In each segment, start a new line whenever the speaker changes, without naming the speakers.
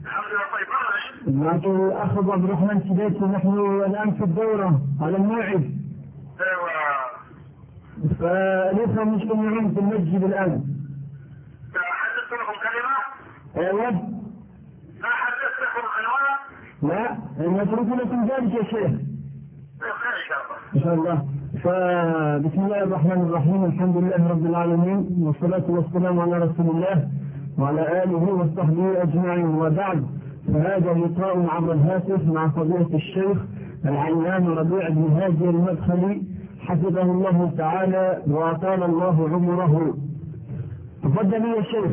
الحمد لله. طيب
معك الأخ عبد الرحمن سديسي، نحن الآن في الدورة على الموعد.
ايوه.
فالإخوة مجتمعين في المسجد الآن.
حدثت لكم كلمة؟
أيوة.
ما حدثت لكم عنوان؟
لا، نترك لكم ذلك يا شيخ.
خير إن شاء الله.
إن شاء الله. فبسم الله الرحمن الرحيم، الحمد لله رب العالمين، والصلاة والسلام على رسول الله وعلى آله وصحبه أجمعين، وبعد، فهذا لقاء عبر الهاتف مع فضيلة الشيخ العلامة ربيع بن هادي المدخلي حفظه الله تعالى وأطال الله عمره. تفضل يا شيخ.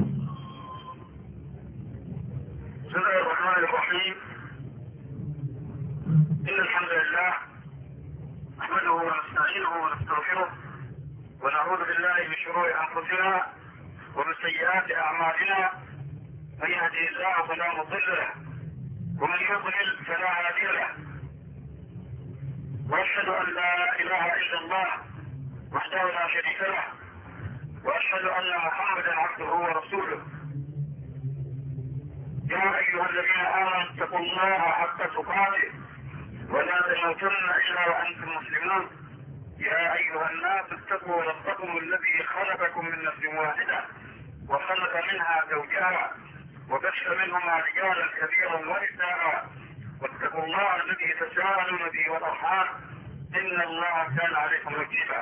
بسم الله الرحمن الرحيم. إن الحمد لله نحمده ونستعينه ونستغفره ونعوذ بالله من شرور أنفسنا ومن سيئات أعمالنا، من يهدي الله فلا مضل له ومن يضلل فلا هادي له، وأشهد أن لا إله إلا الله وحده لا شريك له، وأشهد أن محمدا عبده ورسوله. يا أيها الذين آمنوا اتقوا الله حق تقاته ولا تموتن إلا وأنتم مسلمون. يا أيها الناس اتقوا ربكم الذي خلقكم من نفس واحدة وخلق منها زوجها وبث منهما رجالا كثيرا ونساء، واتقوا الله الذي تساءلون به والأرحام إن الله كان عليكم رقيبا.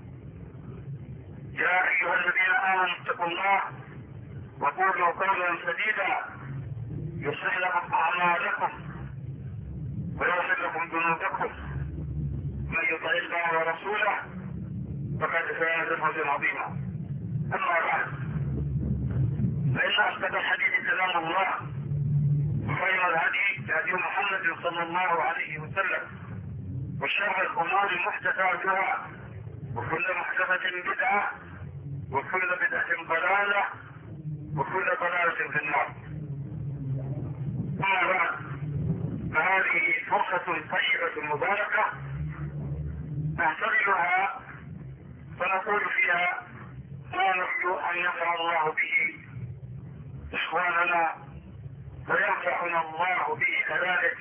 يا أيها الذين آمنوا اتقوا الله وقولوا قولا سديدا يصلح لكم أعمالكم ويغفر لكم ذنوبكم، من يطع الله ورسوله فقد فاز فوزا عظيما. أما بعد، فإن أصدق الحديث كلام الله، وخير الهدي هدي محمد صلى الله عليه وسلم، وشر الأمور محدثاتها، وكل محدثة بدعة، وكل بدعة ضلالة، وكل ضلالة في النار. أما بعد، فهذه فرصة طيبة مباركة نحتضنها فنقول فيها ما نرجو أن ينفع الله به إخواننا وينفعنا الله به كذلك.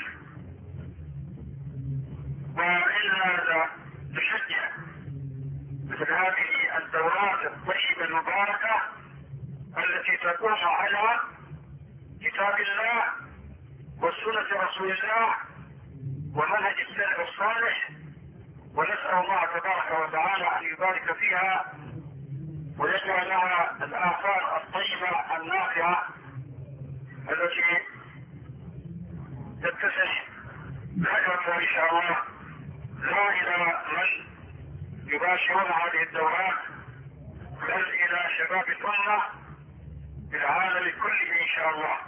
وإننا نشجع مثل هذه الدورات الطيبة المباركة التي تقوم على كتاب الله وسنة رسول الله ومنهج السلف الصالح، ونسأل الله تبارك وتعالى أن يبارك فيها ويجعل لها الآثار الطيبة النافعة التي تتسع بأجرها إن شاء الله، لا إلى من يباشرون هذه الدورات بل إلى شباب الأمة في العالم كله إن شاء الله.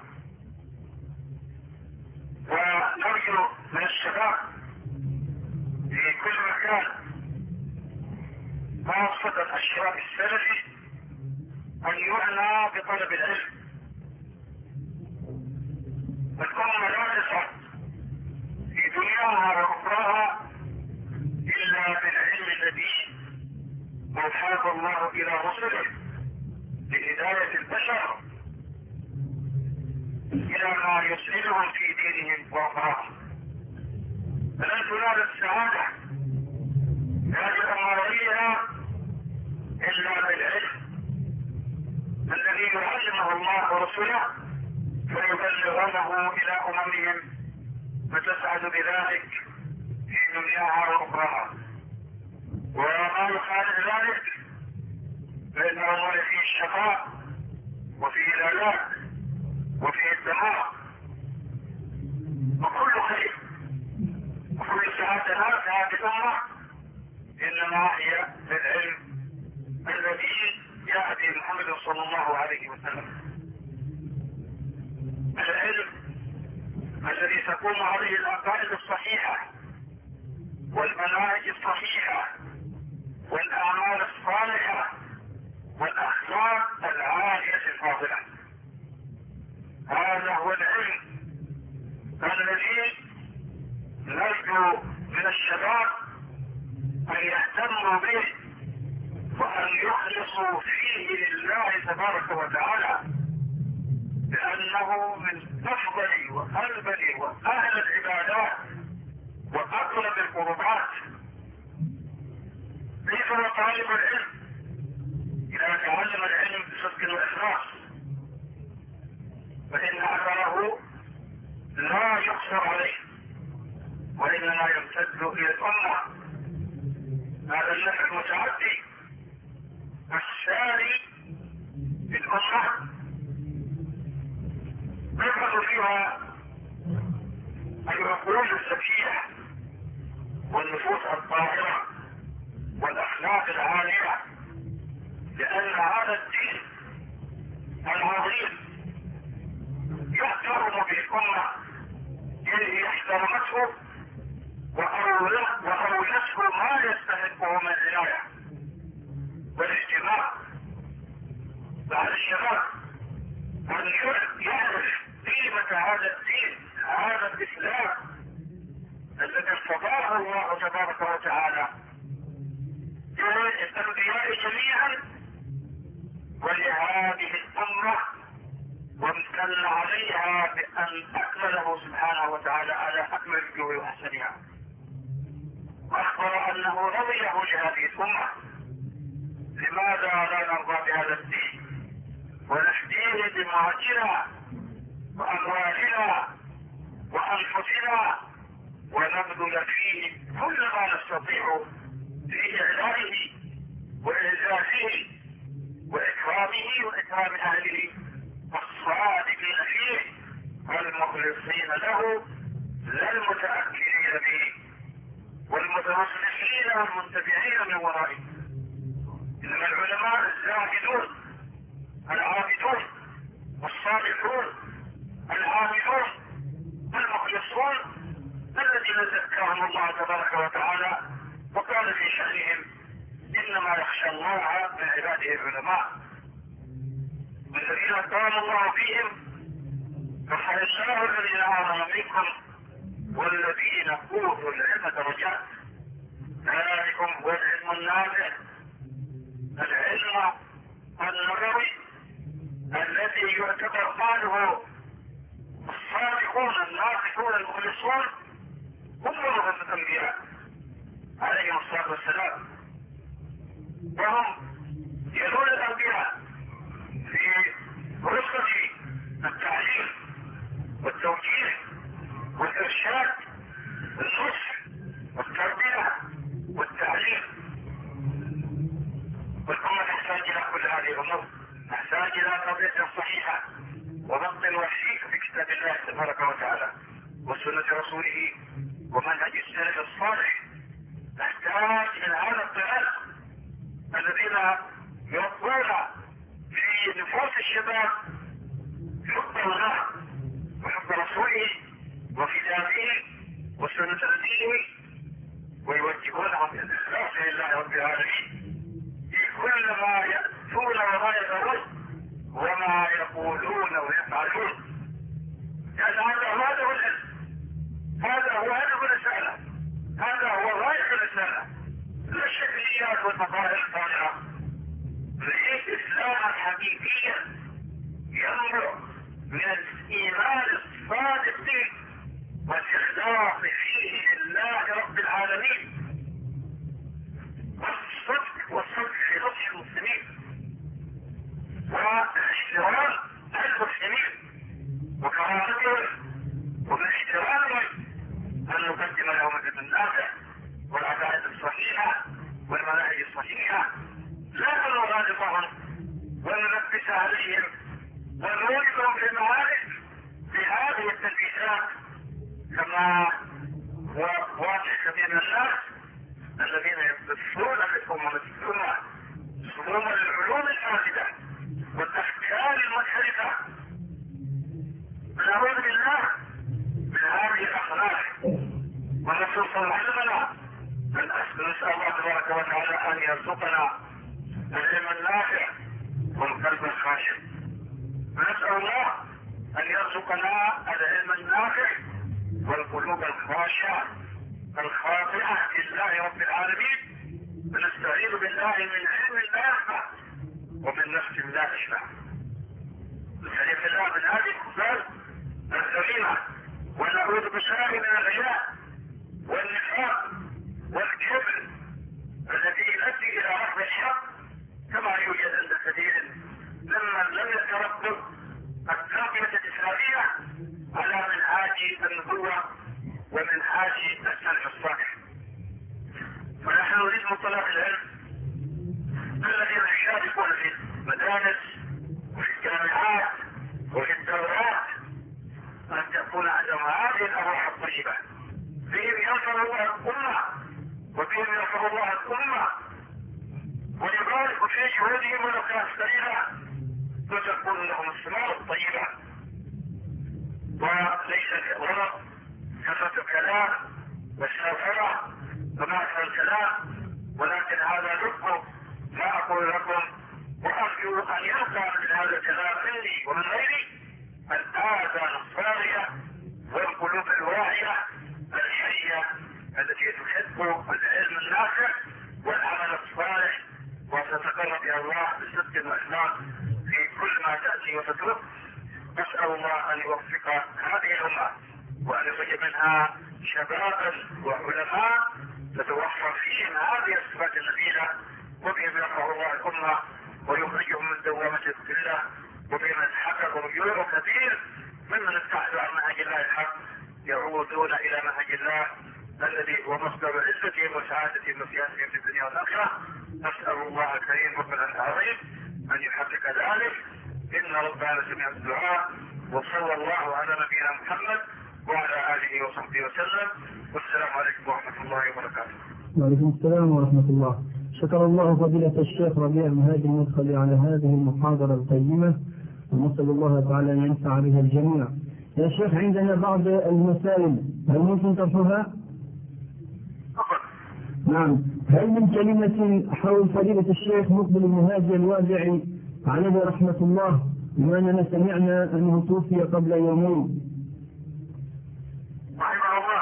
ونرجو من الشباب في كل مكان، خاصة الشباب السلفي، أن يعنى بطلب العلم. الأمة لا تسعد في دنياها وأخراها إلا بالعلم الذي أوحاه الله إلى رسله لهداية البشر إلى ما يسعدهم في دينهم وأخراهم. فلن تنال السعادة هذه أماريها إلا بالعلم الذي يعلمه الله ورسوله فيبلغونه إلى أممهم فتسعد بذلك في دنياها وأخراها. وما يخالف ذلك فإن الله فيه الشقاء وفيه الهلاك وفيه الدمار، وكل خير وكل سعادة في هذه الأمة إنما هي بالعلم الذي يهدي محمد صلى الله عليه وسلم، العلم الذي تقوم عليه العقائد الصحيحة والمناهج الصحيحة والأعمال الصالحة والأخلاق العالية الفاضلة. هذا هو العلم الذي نرجو من الشباب أن يهتموا به وأن يخلصوا فيه لله تبارك وتعالى، لأن أنه من أفضل وألبل وأهل العبادات وأقرب القربات. كيف هو طالب العلم إذا تعلم العلم بصدق وإخلاص فإن أثره لا يقصر عليه وإنما يمتد إلى الأمة. هذا النفع المتعدي الساري بالأمة يبحث فيها العقول الذكية والنفوس الطاهرة والأخلاق العالية، لأن هذا الدين العظيم يحترم به الأمة إذ احترمته وأولته ما يستحقه من العناية والاهتمام. بعد الشباب أن يعرف قيمة هذا الدين، هذا الإسلام الذي ارتضاه الله تبارك وتعالى للأنبياء جميعا ولهذه الأمة، وامتن عليها بأن أكمله سبحانه وتعالى على أكمل الوجوه وأحسنها، وأخبر أنه رضيه لهذه الأمة. لماذا لا نرضى بهذا الدين ونفديه بدماءنا وأموالنا وأنفسنا ونبذل فيه كل ما نستطيع في إعلائه وإعزازه وإكرامه وإكرام أهله الصادقين فيه والمخلصين له لا المتأكلين به والمتوسلين والمنتبعين من ورائه. إنما العلماء الزاهدون العابدون والصالحون العاملون المخلصون الذين زكاهم الله تبارك وتعالى وقال في شأنهم إنما يخشى الله من عباده العلماء الذين قال الله فيهم رحم الله الذين آمنوا منكم والذين أوتوا العلم درجات. ذلكم هو العلم النافع، العلم النبوي الذي يعتبر قاله الصادقون الناصحون المخلصون هم ورثة الأنبياء عليهم الصلاة والسلام، وهم يلون الأنبياء في رفقة التعليم والتوجيه والإرشاد والنصح والتربية والتعليم. والأمة تحتاج إلى كل هذه الأمور، تحتاج إلى قضية صحيحة وضبط وحيك في كتاب الله تبارك وتعالى وسنة رسوله ومنهج السلف الصالح. تحتاج إلى هذا الطلال الذين يربون في نفوس الشباب حب الله وحب رسوله وكتابه وسنة دينه، ويوجهونهم بالإخلاص لله رب العالمين في كل ما يأتون وما يذرون وما يقولون ويفعلون، لأن هذا هو هدف العلم، هذا هو هدف الرسالة، هذا هو غاية الرسالة، لا الشكليات والمظاهر الطالعة. نريد إسلاما حقيقيا ينبع من الإيمان الصادق والإخلاص فيه لله رب العالمين والصدق في نصح المسلمين واحترام المسلمين وكرامتهم ومن احترامهم أن نقدم لهم العلم النافع والعقائد الصحيحة والمناهج الصحيحة، لا نغالطهم ونلبس عليهم ونولدهم في المعارك بهذه التلبيسات كما هو واضح كثير من الناس الذين يبثون للأمم السنة سموم العلوم الفاسدة والأفكار المنحرفة. نعوذ بالله من هذه الأخلاق ونصوص علمنا. نسأل الله تبارك وتعالى أن يرزقنا العلم النافع والقلب الخاشع، ونسأل الله أن يرزقنا العلم النافع والقلوب الخاشعة الخاضعة لله رب العالمين، ونستعيذ بالله من علم لا ينفع ومن نفس لا تشبع. الاعتذار من هذه الكفار الذميمة، ونعوذ بالله من الرياء والنفاق والكبر الذي يؤدي الى رفض الحق، كما يوجد عند كثير ممن لم يتربوا التربية الإسلامية على منهاج النبوة ومنهاج السلف الصالح. فنحن نريد من طلاب العلم الذين يشاركون في المدارس وفي الجامعات وفي الدورات أن تكون عندهم هذه الأرواح الطيبة، بهم ينصر الله الأمة وبهم ينصر الله الأمة ويبارك في جهودهم ولو كانت قليلة، وتكون لهم الثمار الطيبة، وليس الغرض كثرة الكلام والسرعة ومعرفة الكلام، ولكن هذا لب ما أقول لكم، وأرجو أن يبقى من هذا الكلام مني ومن غيري الآذان الصاغية والقلوب الواعية الحية التي تحب العلم النافع والعمل الصالح وتتقرب الى الله بصدق واخلاص في كل ما تاتي وتترك. نسال الله ان يوفق هذه الامه وان يخرج منها شبابا وعلماء تتوفر فيهم هذه الصفات النبيله، وبهم يرفع الله الامه ويخرجهم من دوامه الذله، وبهم يتحقق رجوع كثير ممن ابتعدوا عن منهج الله الحق يعودون الى منهج الله الذي هو مصدر عزتهم وسعادتهم وسيادتهم في الدنيا والاخره. نسال الله الكريم ربنا العظيم ان يحقق ذلك، ان ربنا سميع الدعاء، وصلى الله على نبينا محمد وعلى اله وصحبه وسلم، والسلام عليكم ورحمه الله وبركاته.
وعليكم السلام ورحمة الله. شكر الله فضيلة الشيخ ربيع بن هادي المدخلي على هذه المحاضرة القيمة، ونسأل الله تعالى أن ينفع بها الجميع. يا شيخ عندنا بعض المسائل، هل ممكن طرحها؟ نعم. هل من كلمة حول فضيلة الشيخ مقبل بن هادي الوادعي عليه رحمة الله، بما أننا سمعنا أنه توفي قبل يومين؟
رحمه الله.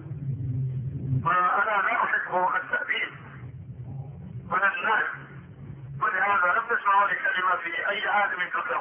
وأنا لا أحب التأبيد ولا النهي، ولهذا لم تسمعوا لي كلمة في أي عالم قبله،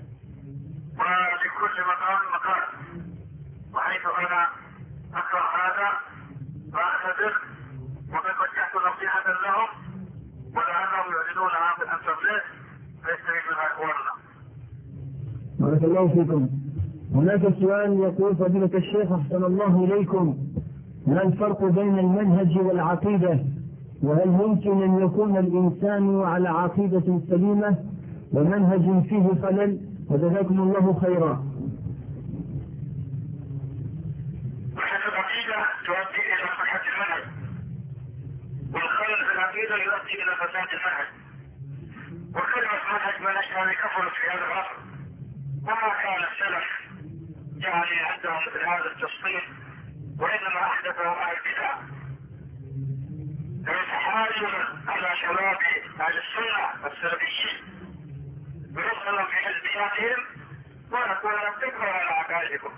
ولكل مقام مقال، وحيث أنا أكره هذا وأعتذر، وقد وجهت نصيحة لهم ولعلهم يعلنونها في الانترنت فيستفيد منها اخواننا.
بارك الله فيكم. هناك سؤال يقول فضيلة الشيخ أحسن الله إليكم، ما الفرق بين المنهج والعقيدة؟ وهل ممكن أن يكون الإنسان على عقيدة سليمة ومنهج فيه خلل؟ وجزاكم الله خيرا.
صحة العقيدة تؤدي إلى صحة المنهج، والخلل في العقيدة يؤدي إلى فساد المنهج، وكلمة منهج هذه كفرت في هذا العصر، وما كان السلف يعني عندهم مثل هذا التصنيف، وإنما أحدثوا أهل البدع. فيتحايلون على شباب أهل السنة السلفيين ويدخلون في حزبياتهم ويقول لهم تكبروا على عقائدكم،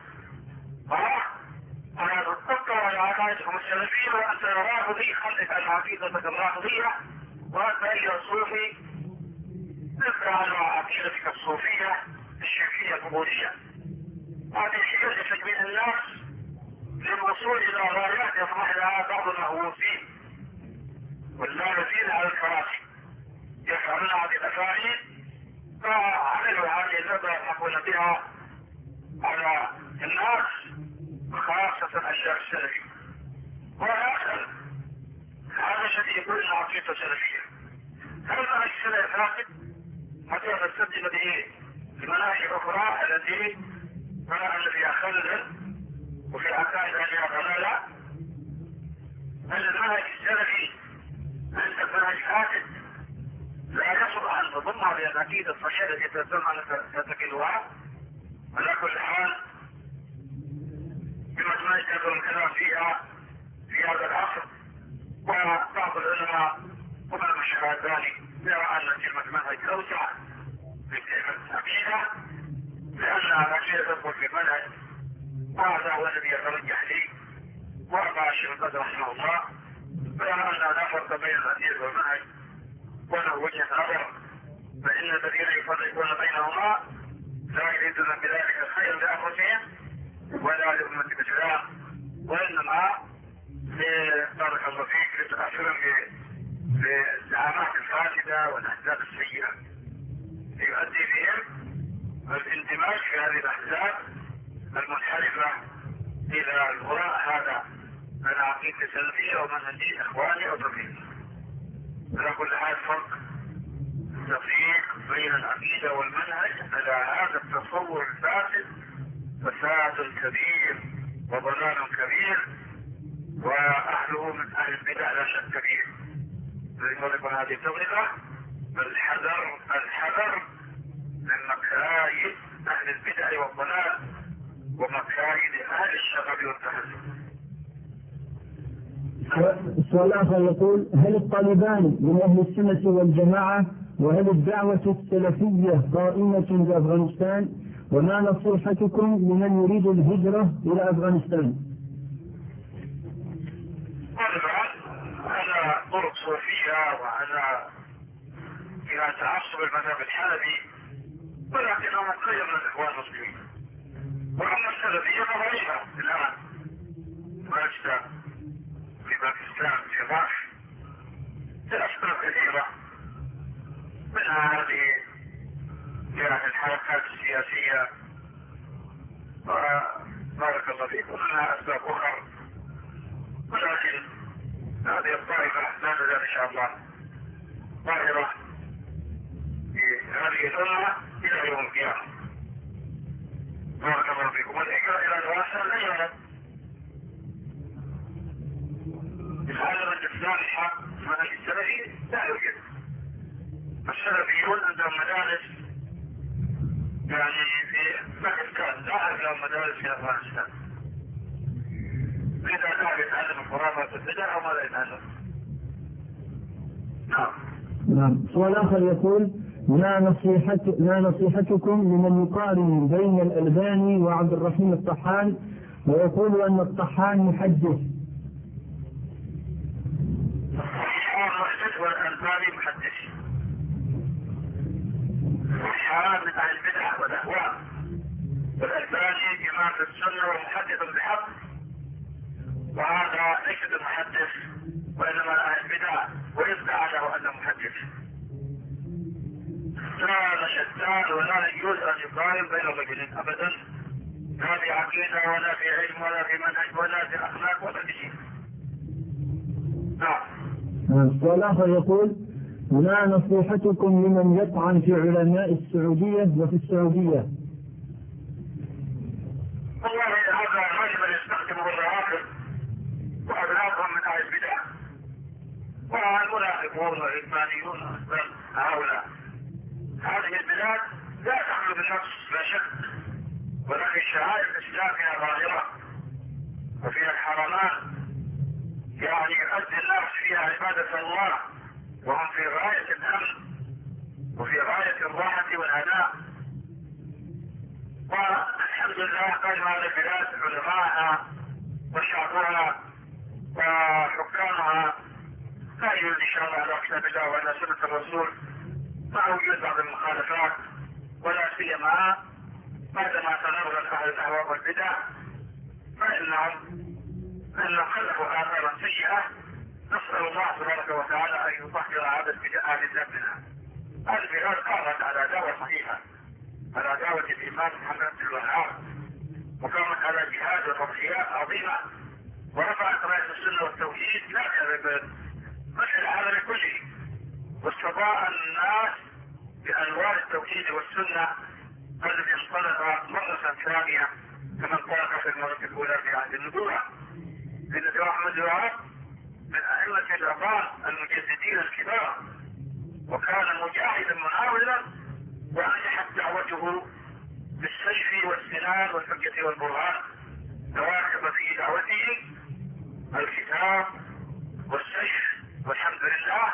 أنا تكبروا على عقائدكم السلفية، وأنت رافضي خلف عن عقيدتك الرافضية، وأنت أيها الصوفي تبقى على عقيدتك الصوفية الشركية القبورية. هذه حيلة تجميع الناس للوصول إلى غايات يطمح لها بعض المهووسين واللاذين على الكراسي، يفعلون هذه الأفاعيل فعملوا هذه اللعبة يضحكون بها على الناس وخاصة الشيخ السلفي. وآخر هذا الذي يقول إن عقيدة سلفية، هل منهج السلف فاسد حتى نستبدل به بمناهج أخرى التي منهج فيها خلل وفي عقائد فيها ضلالة؟ هل المنهج السلفي عند منهج فاسد لا يصلح أن تضمها بالعقيدة الصحيحة التي تلزم أن تعتقدها؟ على كل حال بما يجب الكلام فيها في هذا العصر، وبعض العلماء ومن الشهاداني يرى أن كلمة منهج أوسع من كلمة عقيدة، لأن العقيدة تدخل في المنهج، وهذا هو الذي يترجح لي وأبا الشيخ البدر رحمه الله، ويرى أن لا فرق بين العقيدة والمنهج وله وجه نظر، فإن الذين يفرقون بينهما لا يريدون بذلك الخير لأنفسهم ولا لأمة الإسلام، وإنما بارك الله فيك لتأثيرا بالزعامات الفاسدة والأحزاب السيئة يؤدي بهم الانتماء في هذه الأحزاب المنحرفة إلى الغراء هذا العقيدة السلفية ومنهجية إخواني أو تفريق. على كل حال فرق تفريق بين العقيدة والمنهج على هذا التصور الفاسد فساد كبير وضلال كبير، وأهله من أهل البدع لا شك فيه. لذلك هذه التفرقة الحذر من مكايد أهل البدع والضلال ومكايد أهل الشغب والتحزب.
السؤال الآخر يقول: هل الطالبان من أهل السنة والجماعة؟ وهل الدعوة السلفية قائمة بأفغانستان؟ وما نصيحتكم لمن يريد الهجرة إلى أفغانستان؟
على طرق صوفية وعلى إلى تعصب المذهب الحلبي، ولكنه مقيم من الإخوان المسلمين. وأما السلفية فغيرها الآن أفغانستان، في باكستان، في العراق، لأسباب كثيرة، منها هذه يعني الحركات السياسية بارك الله فيكم، ومنها أسباب أخرى، ولكن هذه الطائفة لا تزال إن شاء الله ظاهرة في هذه الأمة إلى يوم القيامة. بارك الله فيكم. والهجرة إلى الواسع لا يعلم العالم الإسلامي حق منهج السلفي لا يوجد. السلفيون عندهم مدارس يعني في باكستان، لا عندهم مدارس في أفغانستان. إذا لا يتعلم الخرافات والبدع أو ماذا يتعلم؟
نعم. سؤال آخر يقول: ما نصيحتكم لمن يقارن بين الألباني وعبد الرحيم الطحان ويقول أن الطحان محدث؟
محدث والألباني محدث. الطحان من أهل البدع والأهواء، والألباني إمام السنة ومحدث بحق، وهذا ليس بمحدث وإنما أهل البدع، ويدعى له أنه محدث. لا شتان ولا يجوز أن يقارن بين الرجلين أبدا، لا في عقيدة ولا في علم ولا في منهج ولا في أخلاق ولا في شيء.
السؤال الآخر يقول: ما نصيحتكم لمن يطعن في علماء السعودية وفي السعودية؟
والله هذا غالبا يستخدمه الروافض وأبنائهم من أهل البدع والمنافقون والعلمانيون هؤلاء. هذه البلاد لا تخلو بالنفس لا شك، ولكن شعائر الإسلام فيها ظاهرة وفيها الحرمان، يعني يؤدي الناس فيها عبادة الله وهم في غاية الأمن وفي غاية الراحة والهناء. والحمد لله قدم هذه البلاد علماءها وشعبها وحكامها قائمون ان شاء الله على كتاب الله وعلى سنة الرسول، مع وجود بعض المخالفات ولا سيما بعدما تنرغل اهل الاهواء والبدع فانهم خلفوا اثارا سيئة. نسأل الله تبارك وتعالى ان يطهر هذا اهل ذنبنا. هذه البلاد قامت على دعوة صحيحة، على دعوة الامام محمد بن الوهاب، وقامت على جهاد وتضحيات عظيمة، ورفعت راية السنة والتوحيد لا مش العالم كله، واستطاع الناس بأنوار التوحيد والسنة الذي اصطلح مرة ثانية كما انطلق في المرة الأولى في عهد النبوة. لأن أحمد الوهاب من أئمة الأبرار المجددين الكبار، وكان مجاهدا مناولا، ونجحت دعوته بالسيف والسنان والحجة والبرهان. تواكب في دعوته الكتاب والسيف والحمد لله.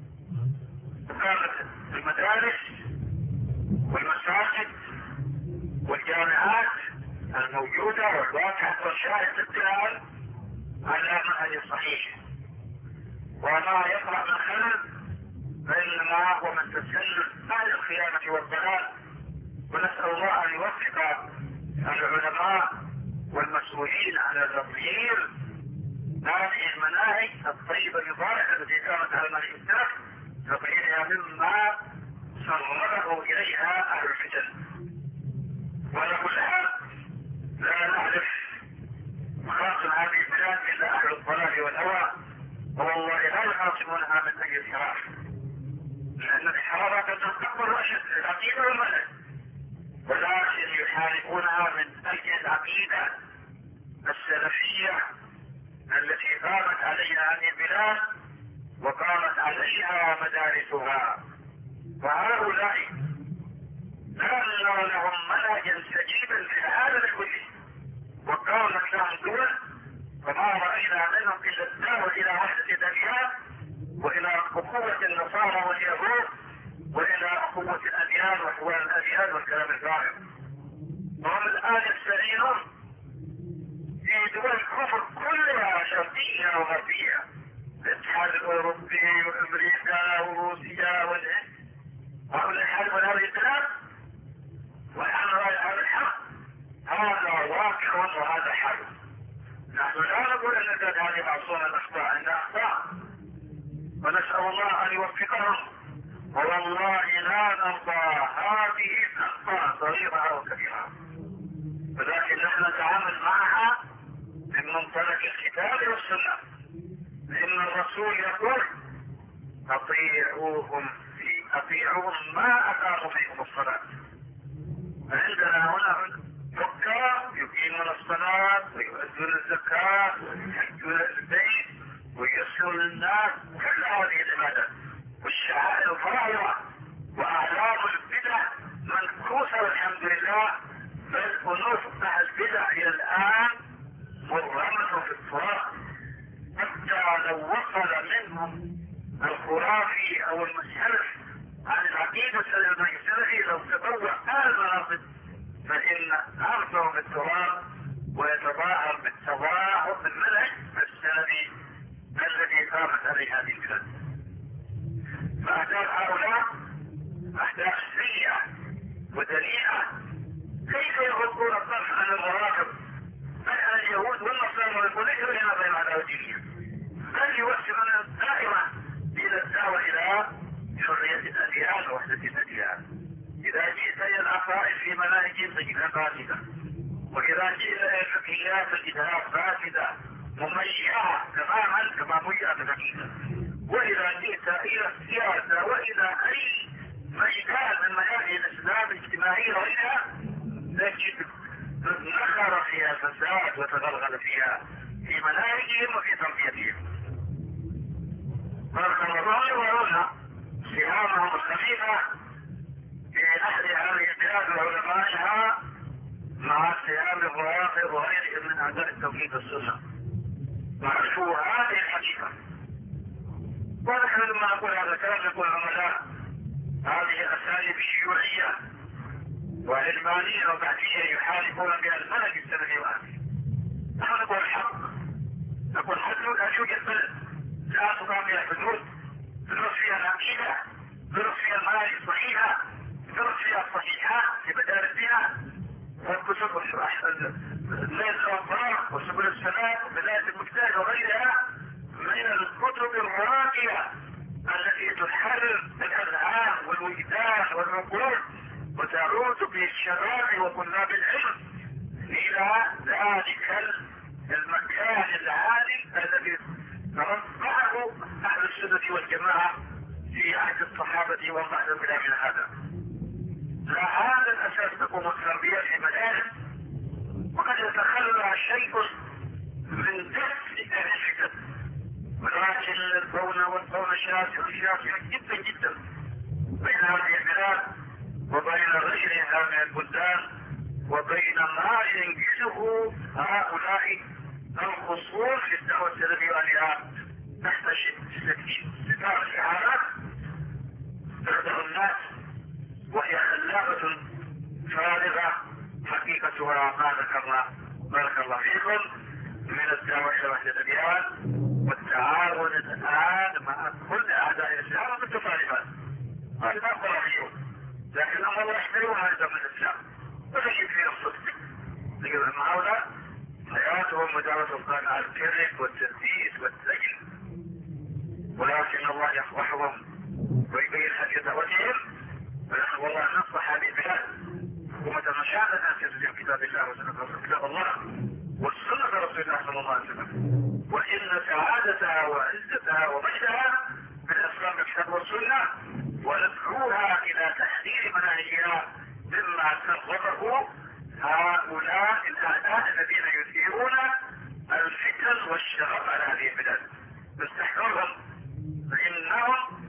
وكانت المدارس والمساجد والجامعات الموجودة والواقعة والشاهد الآن على منهج صحيح، وما يقرأ من خلل فإنما هو من تسلل أهل الخيانة والضلال ونسأل الله أن يوفق العلماء والمسؤولين على تطهير هذه المناهج الطيبة المباركة التي كانت على منهج السلف، تطهيرها مما صرفه إليها أهل الفتن. ونقول لا نعرف مخاصم هذه البلاد إلا أهل الضلال والهوى، والله لا يخاصمونها من أي انحراف، لأن الانحرافات تتكبر العقيدة والمنهج، ولكن يحاربونها من أجل العقيدة السلفية التي قامت عليها هذه البلاد وقامت عليها مدارسها. وهؤلاء لا نرى لهم منهجا سجيدا في العالم كله، وقامت لهم دول فما رأينا منهم إلا الدعوة إلى وحدة الأديان وإلى أخوة النصارى واليهود وإلى أخوة الأديان وحوار الأديان والكلام الفارغ. وهم الآن يستعينون في دول الكفر كلها شرقية وغربية، الاتحاد الأوروبي وأمريكا وروسيا والهند، هؤلاء يحاربون هذه البلاد ونحن رأي هذا الحق. هذا واقع وهذا حرب. نحن لا نقول أن البلاد هذه معصومة الأخطاء، إنها أخطاء، ونسأل الله أن يوفقهم، والله لا نرضى هذه الأخطاء صغيرة أو كبيرة، ولكن نحن نتعامل معها من منطلق الكتاب والسنة، لأن الرسول يقول أطيعوهم ما أقاموا فيكم الصلاة. فعندنا هنا حكام يقيمون الصلاة ويؤدون الزكاة ويحجون البيت ويسرون الناس كل هذه العبادات والشعائر الظاهرة، وأعلام البدع منكوسة والحمد لله، بل أنوف مع البدع إلى الآن مرغمة في التراب، حتى لو وصل منهم الخرافي أو المنحرف عن العقيدة السلفية لو تطوع المناصب فإن أرضه بالتراب ويتظاهر بالتظاهر بالمنهج السلفي الذي قامت عليه هذه البلاد. فأهداف هؤلاء أهداف سيئة ودنيئة. كيف يغضون الطرف عن المراقب بل عن اليهود والنصارى والملك بينما بين عداوة دينية، بل يوصلون دائما إلى الدعوة إلى حرية الأديان ووحدة الأديان. إذا جئت إلى العقائد في مناهج تجدها فاسدة، وإذا جئت إلى الفقهيات تجدها فاسدة مميعة تماما كما ميعت الحقيقة. وإذا جئت إلى السياسة وإلى أي مجال من مجال الإسلام الاجتماعي وغيرها تجد نخر فيها الفساد وتغلغل فيها في مناهجهم وفي تربيتهم. فالله يرون سهامهم الخفيفة في أهل هذه البلاد وعلمائها مع سهام الروافض وغيرهم من أعداء التوحيد والسنة. وعرفوا هذه الحقيقة. ونحن لما نقول هذا الكلام نقول عملاء هذه الأساليب الشيوعية وعلمانية وبعدية يحاربون بها المنهج السلفي والآخر. نحن نقول الحق، نقول حدود أشوك البلد لا تقام فيها حدود، تدرس فيها العقيدة، تدرس فيها المناهج الصحيحة، تدرس فيها الصحيحات في مدارسها والكتب الليل الأوطار وسبل السلام وبداية المجتهد وغيرها من الكتب الراقية التي تحرر الأذهان والوجدان والعقول وتعود بالشباب وطلاب العلم إلى ذلك المكان العالي الذي رفعه أهل السنة والجماعة في عهد الصحابة والبعد من هذا. لا هذا الأساس تقوم التربية في مدارس، وقد يتخلى شيء من دفء الفتن، ولكن الكون والكون شاسع جدا جدا بين هذه البلاد وبين غيرها من البلدان وبين ما ينجزه هؤلاء الخصوم في الدعوة السلفية والإعلام تحت ستار شعارات تخدع الناس وهي خلافة فارغة حقيقتها ما ذكرنا. بارك الله فيكم من الدعوة إلى وحدة الأديان والتعاون الآن مع كل أعداء الإسلام بالتطالبات. هذا أقوى فيهم لكن هم يحترمون هذا من الإسلام وتجد فيه الصدق. لكن هؤلاء حياتهم مدارة القرآن على الكذب والتلبيس والتلجن، ولكن الله يفضحهم ويبين حقيقة وجههم. ونحن والله نصلح هذه البلاد حكومة مشاهدة أن تلزم كتاب الله وسنة كتاب الله والسنة رسول الله صلى الله عليه وسلم، وإن سعادتها وعزتها ومجدها بالإسلام بالكتاب والسنة، وندعوها إلى تحذير مناهجها مما سربه هؤلاء الأعداء الذين يثيرون الفتن والشغب على هذه البلاد. نستحذرهم فإنهم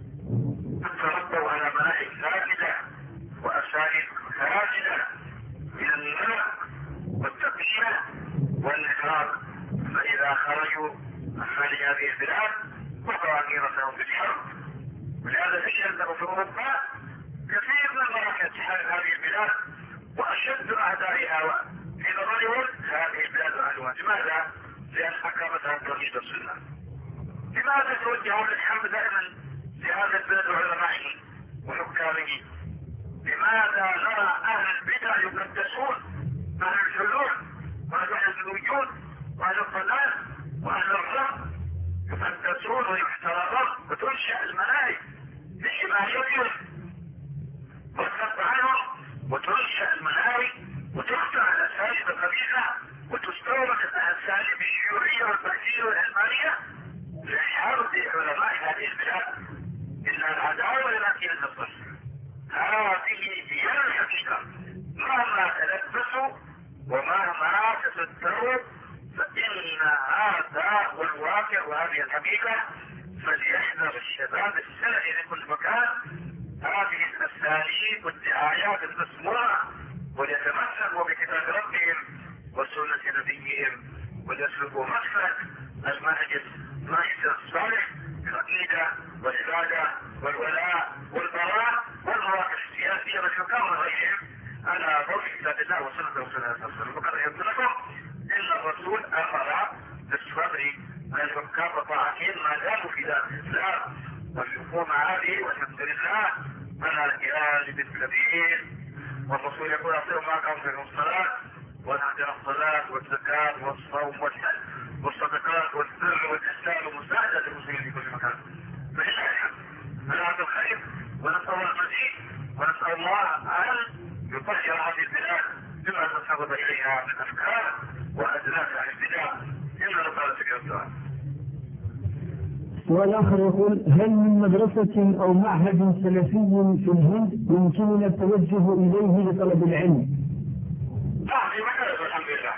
تربوا على مناهج فاسدة وأساليب فاسدة من النفاق والتقية والنفاق، فإذا خرجوا خارج هذه البلاد وقعوا غيرتهم بالحرب. ولهذا تجد أنه في أوروبا كثير من المراكز حول هذه البلاد، وأشد أعدائها في نظرهم هذه البلاد وأهلها. لماذا؟ لأن حكمتها التوحيد والسنة. لماذا توجهون الحرب دائما لهذا البلد وعلمائه وحكامه؟ لماذا نرى أهل البدع يقدسون، أهل الحلول وأهل الوجود وأهل الضلال وأهل الرب يقدسون ويحترمون، وتنشأ المناهج لحمايتهم والرد عنهم، وتنشأ المناهج وتخترع الأساليب الخبيثة وتستورد الأساليب الشيوعية والبهجية والعلمانية لحرب علماء هذه البلاد. إن العداوة التي نتصل هذه هي الحقيقة، مهما تلبسوا ومهما تستروا فإن هذا هو الواقع وهذه الحقيقة. فليحذر الشباب السلفي في كل مكان هذه الأساليب والدعايات المسموعة، وليتمسكوا بكتاب ربهم وسنة نبيهم، وليسلكوا مسلك المنهج الصالح في العقيدة والعبادة والولاء والبراء والمواقف السياسية والحكام وغيرهم على ضوء كتاب الله وسنة رسول الله صلى الله عليه وسلم. وقد يقول لكم إن الرسول أمر بالصبر على الحكام وطاعتهم ما داموا في دار الإسلام، والحكومة هذه والحمد لله على الجهاد الكبير. والرسول يقول أطيعوا ما قام فيهم الصلاة ونهدنا الصلاة والزكاة والصوم والحج والصدقات والبر والإحسان ومساعدة المسلمين في كل مكان. فإن على هذا الخير ونسأل الله المزيد، ونسأل الله أن يطهر هذه البلاد بما تسبب إليها من أفكار وأدناس عن البدع. إنه قال في الدعاء.
سؤال آخر يقول: هل من مدرسة أو معهد سلفي في الهند يمكننا التوجه إليه لطلب العلم؟
نعم، في مدرسة الحمد لله.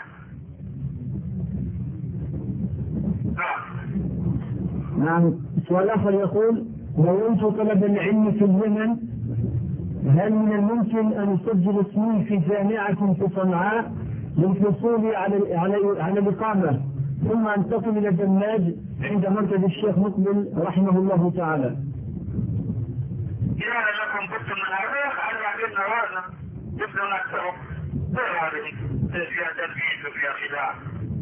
نعم. سؤال آخر يقول: نويت طلب العلم في اليمن، هل من الممكن أن أسجل اسمي في جامعة في صنعاء للحصول على الإقامة ثم أنتقل إلى دماج عند مركز الشيخ مقبل رحمه الله تعالى؟
إذا لكم بد من هذا فعلى عقلنا هذا يبدو أكثر غير هذه فيها تنفيذ وفيها خداع.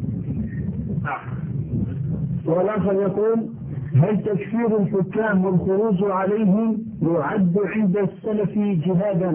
سؤال آخر يقول: هل تكفير الحكام والخروج عليهم يعد عند السلف جهادا؟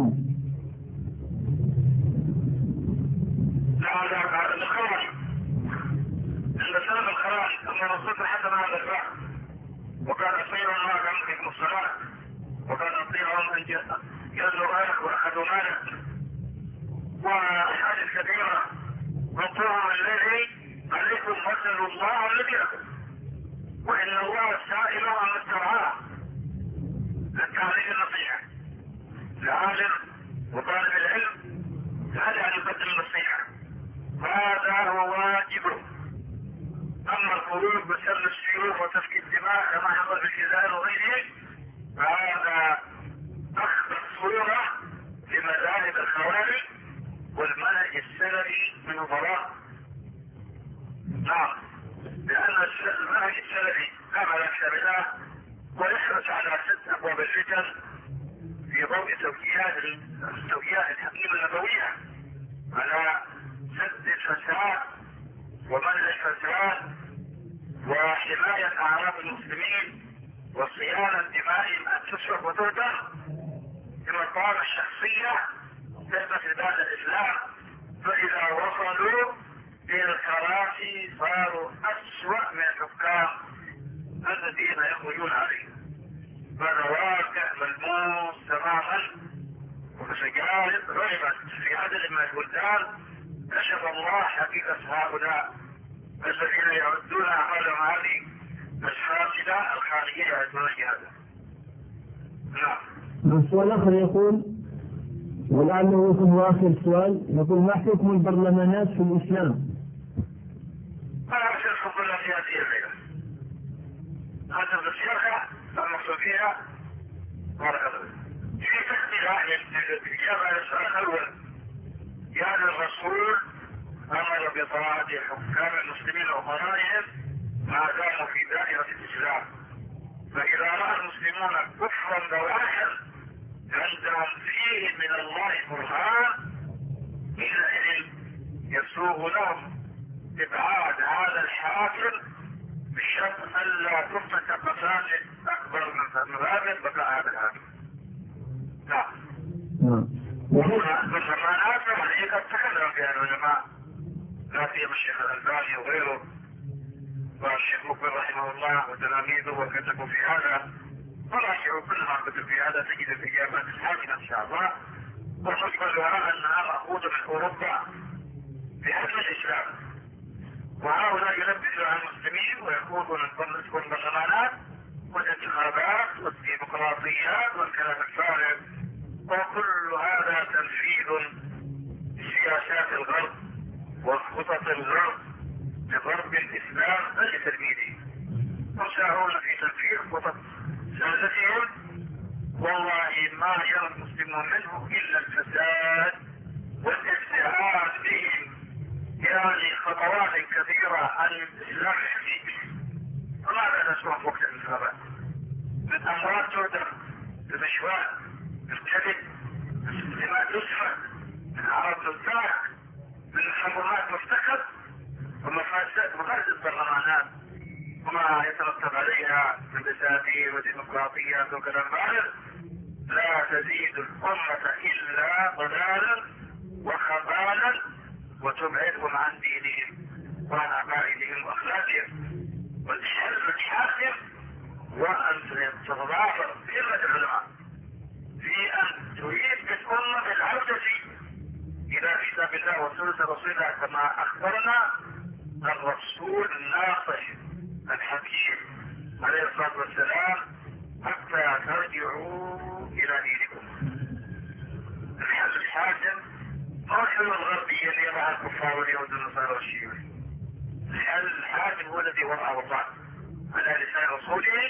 لا هذا الخراج عند سلف الخراج. أما الرسول حسن هذا الباب وكان يطيرهم ما كان فيهم الصلاة، وكان يطيرهم أن يزنوا مالك وأخذوا مالك وأحاديث كثيرة. وقوم الذي عليكم مثل الله الذي لكم، وإن الله سائل عن الترعاه. أنت عليك النصيحة لعالم وطالب العلم، هذا أن يقدم النصيحة، هذا هو واجبه. أما الخروج بسر السيوف وتفكيك الدماء كما حصل في الجزائر وغيره فهذا أخذ صورة لمذاهب الخوارج والمنهج السلفي من الضلال. نعم، لأن المنهج السلفي عمل الشريعة ويحرص على سد أبواب الفتن في ضوء توجيهات الحكيمة النبوية على سد الفساد ومنع الفساد وحماية أعراض المسلمين وصيانة دمائهم أن تسفك وتهدر. المقام الشخصية تثبت بلاد الإسلام، فإذا وصلوا إلى الكراسي صاروا أسوأ من الحكام الذين يخرجون عليه. هذا واقع ملموس تماما، وتجارب غيبت في عدد من البلدان. كشف الله حقيقة هؤلاء الذين يعدون أعمالهم هذه الفاسدة الخارجية عن الجهاد. نعم.
السؤال الآخر يقول، ولعله يكون هو آخر سؤال، يقول: ما حكم البرلمانات في الإسلام؟
ما أعرف الخطوة السياسية غيره. هذا السياسة المقصود فيها في اختلاف الإجابة على السؤال الأول. يعني الرسول أمر بطاعة حكام المسلمين وقضائهم ما داموا في دائرة الإسلام، فإذا رأى المسلمون كفرا بواحا عندهم فيه من الله برهان، حينئذ يسوغ لهم إبعاد هذا الحاكم بشرط ألا تفتك مفاسد أكبر من مفاسد بقاء هذا الحاكم. نعم. والبرلمانات هذه قد تكلم فيها العلماء، لا سيما الشيخ الألباني وغيره والشيخ مقبل رحمه الله وتلاميذه، وكتبوا في هذا. وراجعوا كل ما كتب في هذا تجد الإجابات الحاكمة إن شاء الله. ومقبلها أنها مأخوذة من أوروبا بحكم الإسلام، وهؤلاء يلبسوا على المسلمين ويقودون البرلمانات والانتخابات والديمقراطيات والكلام الفارغ، وكل هذا تنفيذ سياسات الغرب وخطط الغرب لضرب الإسلام لتلميذه، وساهون في تنفيذ خطط سياستهم. والله ما يرى المسلمون منه إلا الفساد والابتعاد بهم، يعني خطوات كثيرة عن الإسلام الحقيقي. وماذا نسمع في وقت الانتخابات؟ من أمراض تهدر، بالمشوار، بالكذب، بالدماء تسفك، من أعراض تنتهك، من محرمات مفتقد، ومفاسد البرلمانات وما يترتب عليها من دساتير وديمقراطيات وكلام فارغ لا تزيد الأمة إلا ضلالا وخبالا، وتبعدهم عن دينهم وعن عقائدهم وأخلاقهم. والحاكم وأن تتضافر قلة العلماء في أن تريد الأمة بالعودة إلى كتاب الله وسنة رسوله كما أخبرنا الرسول الناصح الحكيم عليه الصلاة والسلام: حتى ترجعوا إلى دينكم. الحل الحاكم ما الحل الغربي اللي يضع الكفار واليهود والنصارى والشيوعي. الحل الحاكم هو الذي وضعه الله على لسان رسوله،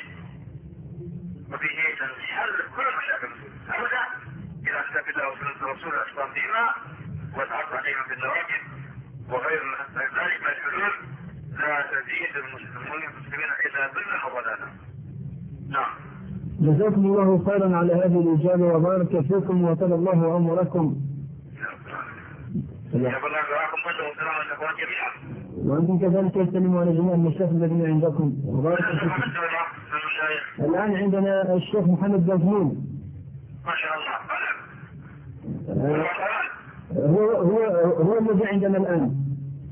وبه تنحل كل مشاكل المسلمين. أبدا إلى كتاب الله وسنة رسوله أسلام ديما والعرض عليهم بالنواجذ وغير ذلك من الحلول لا تزيد المسلمين إلا ضلا وضلالا. نعم.
جزاكم الله خيرا على هذه الإجابة وبارك فيكم وطال الله عمركم.
يا الله دعاكم الله وسلام على الأخوان جميعا.
وأنتم كذلك يسلموا على جميع المشايخ الذين عندكم وبارك فيكم. الآن عندنا الشيخ محمد بازمول.
ما شاء الله.
هو الذي عندنا الآن.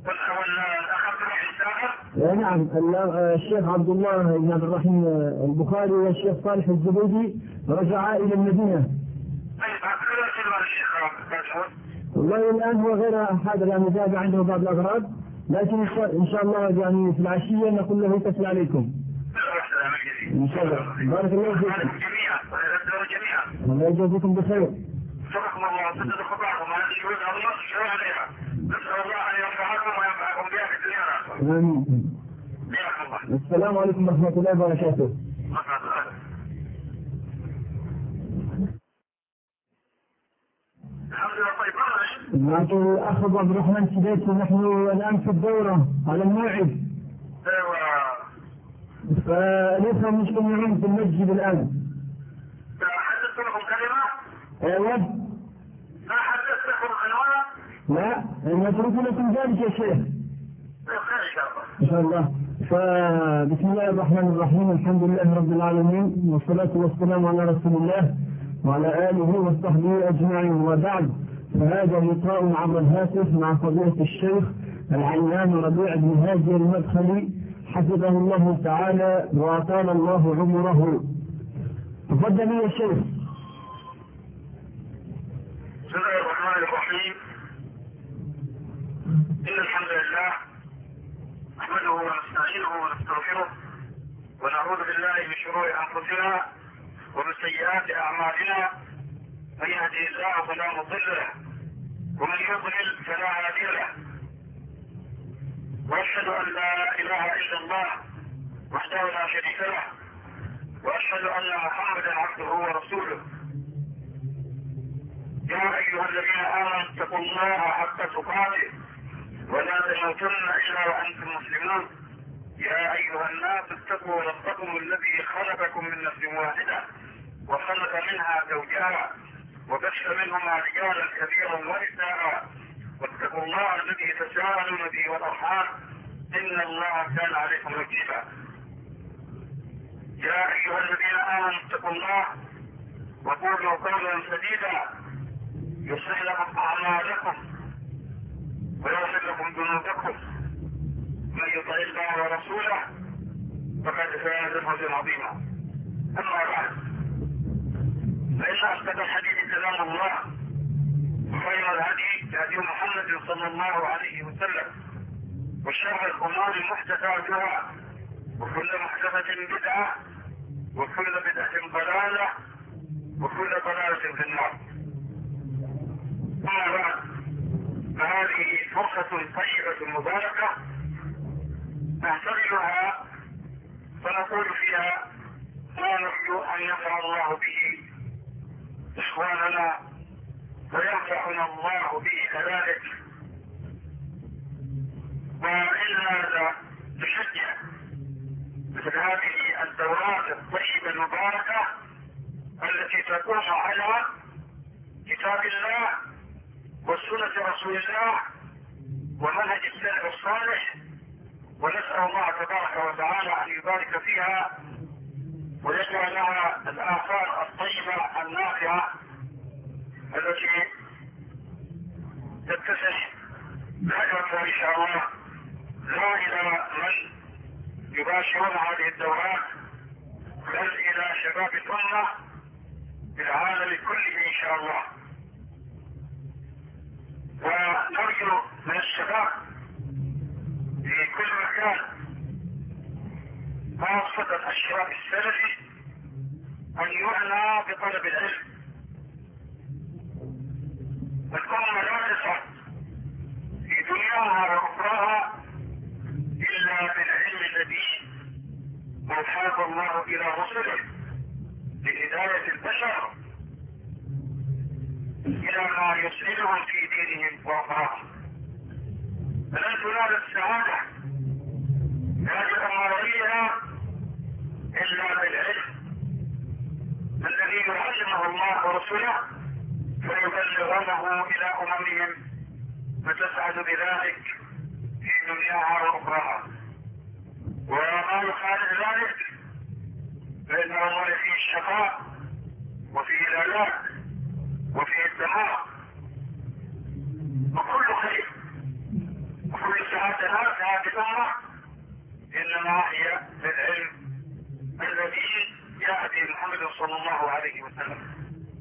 نعم، الشيخ عبد الله بن عبد الرحيم البخاري والشيخ صالح الزبيدي رجعا إلى المدينة. والله الآن هو غير حاضر، يعني ذهب عنده بعض الأغراض، لكن إن شاء الله يعني في العشية نقول له اتصل عليكم إن شاء الله. بارك الله فيكم. الله يجزيكم بخير.
شكرا الله وسدد خطاكم هذه الشهود الله شهر عليها. نسأل الله أن ينفعكم وينفعكم بها في الدنيا والآخرة.
آمين. السلام عليكم ورحمة الله وبركاته.
الحمد لله. طيب
معك الأخ عبد الرحمن سديس، ونحن الآن في الدورة على الموعد. فالإخوة مجتمعين في المسجد الآن.
حدثت لكم كلمة؟
أيوة.
ما حدثت لكم عنوان؟
لا، نترك لكم ذلك يا شيخ. إن شاء الله. فبسم الله الرحمن الرحيم، الحمد لله رب العالمين، والصلاة والسلام على رسول الله وعلى آله وصحبه أجمعين، وبعد، فهذا لقاء عبر الهاتف مع فضيلة الشيخ العلامة ربيع بن هادي المدخلي حفظه الله تعالى وأطال الله عمره. تفضل يا شيخ.
بسم الله الرحمن الرحيم. إن الحمد لله نحمده ونستعينه ونستغفره ونعوذ بالله من شرور أنفسنا ومن سيئات أعمالنا، من يهدي الله فلا مضل له ومن يضلل فلا هادي له، وأشهد أن لا إله إلا الله وحده لا شريك له، وأشهد أن محمدا عبده ورسوله. يا أيها الذين آمنوا اتقوا الله حق تقاته ولا تموتن إلا وأنتم مسلمون. يا أيها الناس اتقوا ربكم الذي خلقكم من نفس واحدة وخلق منها زوجها وبث منهما رجالا كثيرا ونساء، واتقوا الله الذي تساءلون به والأرحام إن الله كان عليكم رقيبا. يا أيها الذين آمنوا اتقوا الله وقولوا قولا سديدا يصلح لكم أعمالكم ويغفر لكم ذنوبكم، من يطع الله ورسوله فقد فاز فوزا عظيما. أما بعد، فإن أصدق الحديث كلام الله، وخير الهدي هدي محمد صلى الله عليه وسلم، وشر الأمور محدثاتها، وكل محدثة بدعة، وكل بدعة ضلالة، وكل ضلالة في النار. أما بعد، فهذه فرصة طيبة مباركة نحتضنها فنقول فيها ما نرجو أن ينفع الله به إخواننا وينفعنا الله به كذلك، وإنا نشجع مثل هذه الدورات الطيبة المباركة التي تقوم على كتاب الله وسنة رسول الله ومنهج السلف الصالح، ونسأل الله تبارك وتعالى أن يبارك فيها ويجعل لها الآثار الطيبة النافعة التي تتسع بهجرتها إن شاء الله لا إلى من يباشرون هذه الدورات بل إلى شباب الأمة في العالم كله إن شاء الله. ونرجو من الشباب في كل مكان خاصة الشباب السلفي أن يعنى بطلب العلم. الأمة لا تسعد في دنياها وأخراها إلا بالعلم الذي أوحاه الله إلى رسله لهداية البشر إلى ما يسعدهم في دينهم وأخراهم. فلن تنال السعادة هذه الأمارية إلا بالعلم الذي يعلمه الله ورسوله فيبلغونه إلى أممهم فتسعد بذلك في دنياها وأخراها. وما يخالف ذلك فإن الله فيه الشقاء وفيه الهلاك وفيه الدمار، وكل خير وكل سعادة في هذه الأمة إنما هي بالعلم الذي يهدي محمد صلى الله عليه وسلم،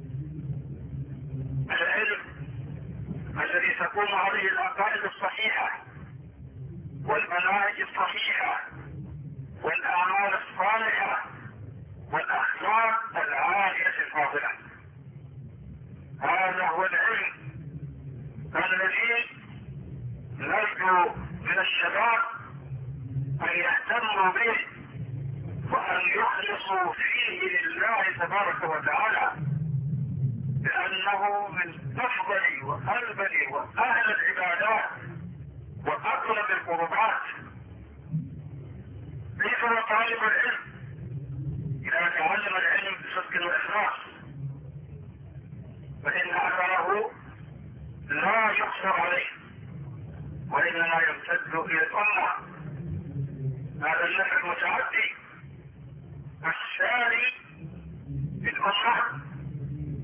العلم الذي تقوم عليه العقائد الصحيحة والمناهج الصحيحة والأعمال الصالحة والأخلاق العالية الفاضلة. هذا هو العلم الذي نرجو من الشباب أن يهتموا به وأن يخلصوا فيه لله تبارك وتعالى، لأنه من أفضل وألبل وأهل العبادات وأقرب القربات. كيف هو طالب العلم إذا تعلم العلم بصدق وإخلاص فإن أثره لا يقصر عليه وإنما يمتد إلى الأمة. هذا النفع المتعدي الساري في الأمة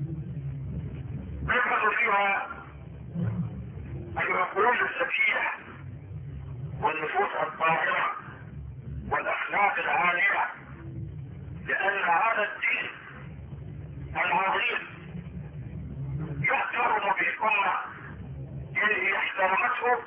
نفهم فيها العقول الذكية والنفوس الطاهرة والأخلاق العالية، لأن هذا الدين العظيم يحترم به الأمة إن احترمته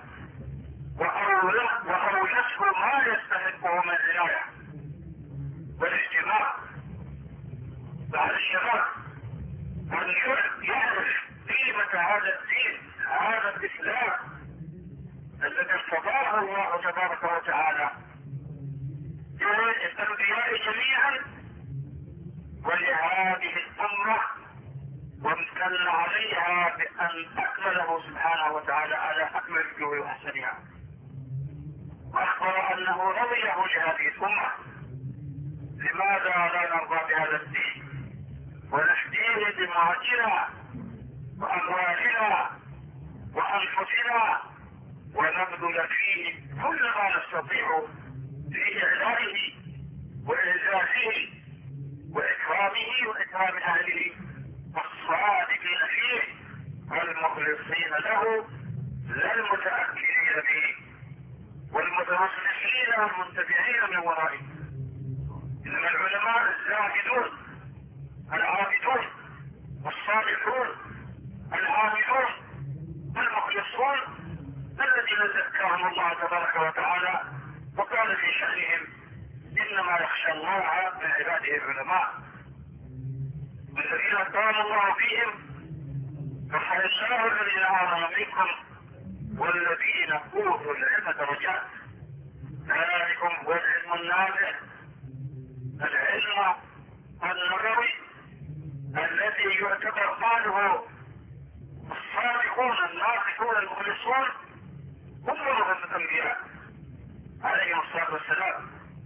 وأولته ما يستحقه من العناية والاهتمام. بعد الشباب أن يعرف قيمة هذا الدين، هذا الإسلام الذي ارتضاه الله تبارك وتعالى للأنبياء جميعا ولهذه الأمة، وامتن عليها بأن أكمله سبحانه وتعالى على أكمل الوجوه وأحسنها، وأخبر أنه رضيه لهذه الأمة. لماذا لا نرضى بهذا الدين ونفديه بدماءنا وأموالنا وأنفسنا ونبذل فيه كل ما نستطيع في إعلائه وإعزازه وإكرامه وإكرام أهله الصادقين فيه المخلصين له لا المتأكلين به والمتمسكين والمنتبعين من ورائه. إنما العلماء الزاهدون العابدون والصالحون العاملون المخلصون الذين زكاهم الله تبارك وتعالى وقال في شأنهم إنما يخشى الله من عباده العلماء الذين قال الله فيهم رفع الله الذين آمنوا منكم والذين أوتوا العلم درجات. ذلكم هو العلم النافع، العلم النبوي الذي يعتبر قاله الصادقون الناصحون المخلصون هم ورثة الأنبياء عليهم الصلاة والسلام،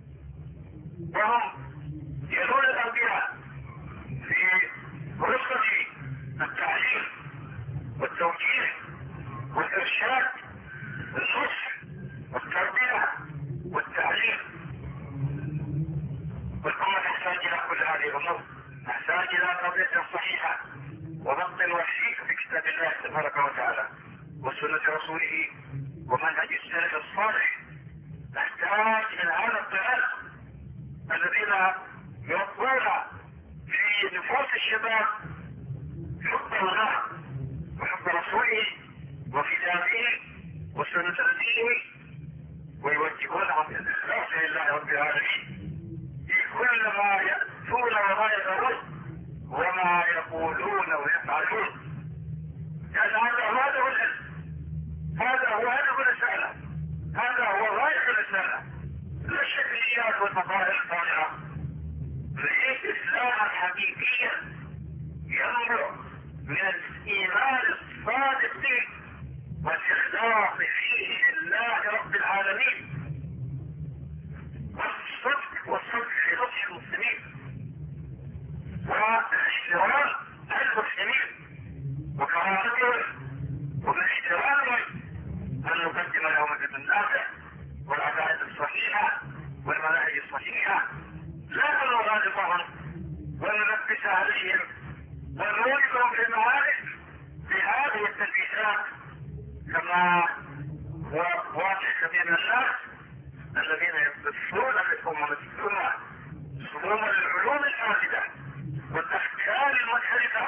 وهم يلون الأنبياء في رفقة التعليم والتوجيه والإرشاد والنصح والتربية والتعليم. والأمة تحتاج إلى كل هذه الأمور، تحتاج إلى قضية صحيحة وضبط وحيك في كتاب الله تبارك وتعالى وسنة رسوله ومنهج السلف الصالح. تحتاج إلى هذا الطلال الذين يربون في نفوس الشباب حب الله وحب رسوله وكتابه وسنة دينه، ويوجهونهم بالإخلاص لله رب العالمين في كل ما يأتون وما يذرون وما يقولون ويفعلون، لأن هذا هو هدف العلم، هذا هو هدف الرسالة، هذا هو غاية الرسالة، لا الشكليات والمظاهر الطالعة. نريد إسلاما حقيقيا ينبع من الإيمان الصادق والإخلاص فيه لله رب العالمين والصدق في نصح المسلمين واحترام المسلمين وكرامتهم ومن احترامهم أن نقدم لهم العلم النافع والعقائد الصحيحة والمناهج الصحيحة، لا نغالطهم ونلبس عليهم ونورثهم في المعارك بهذه التلبيسات كما هو واضح كثير من الناس الذين يبثون للأمم السنة سموم العلوم الفاسدة والأفكار المنحرفة.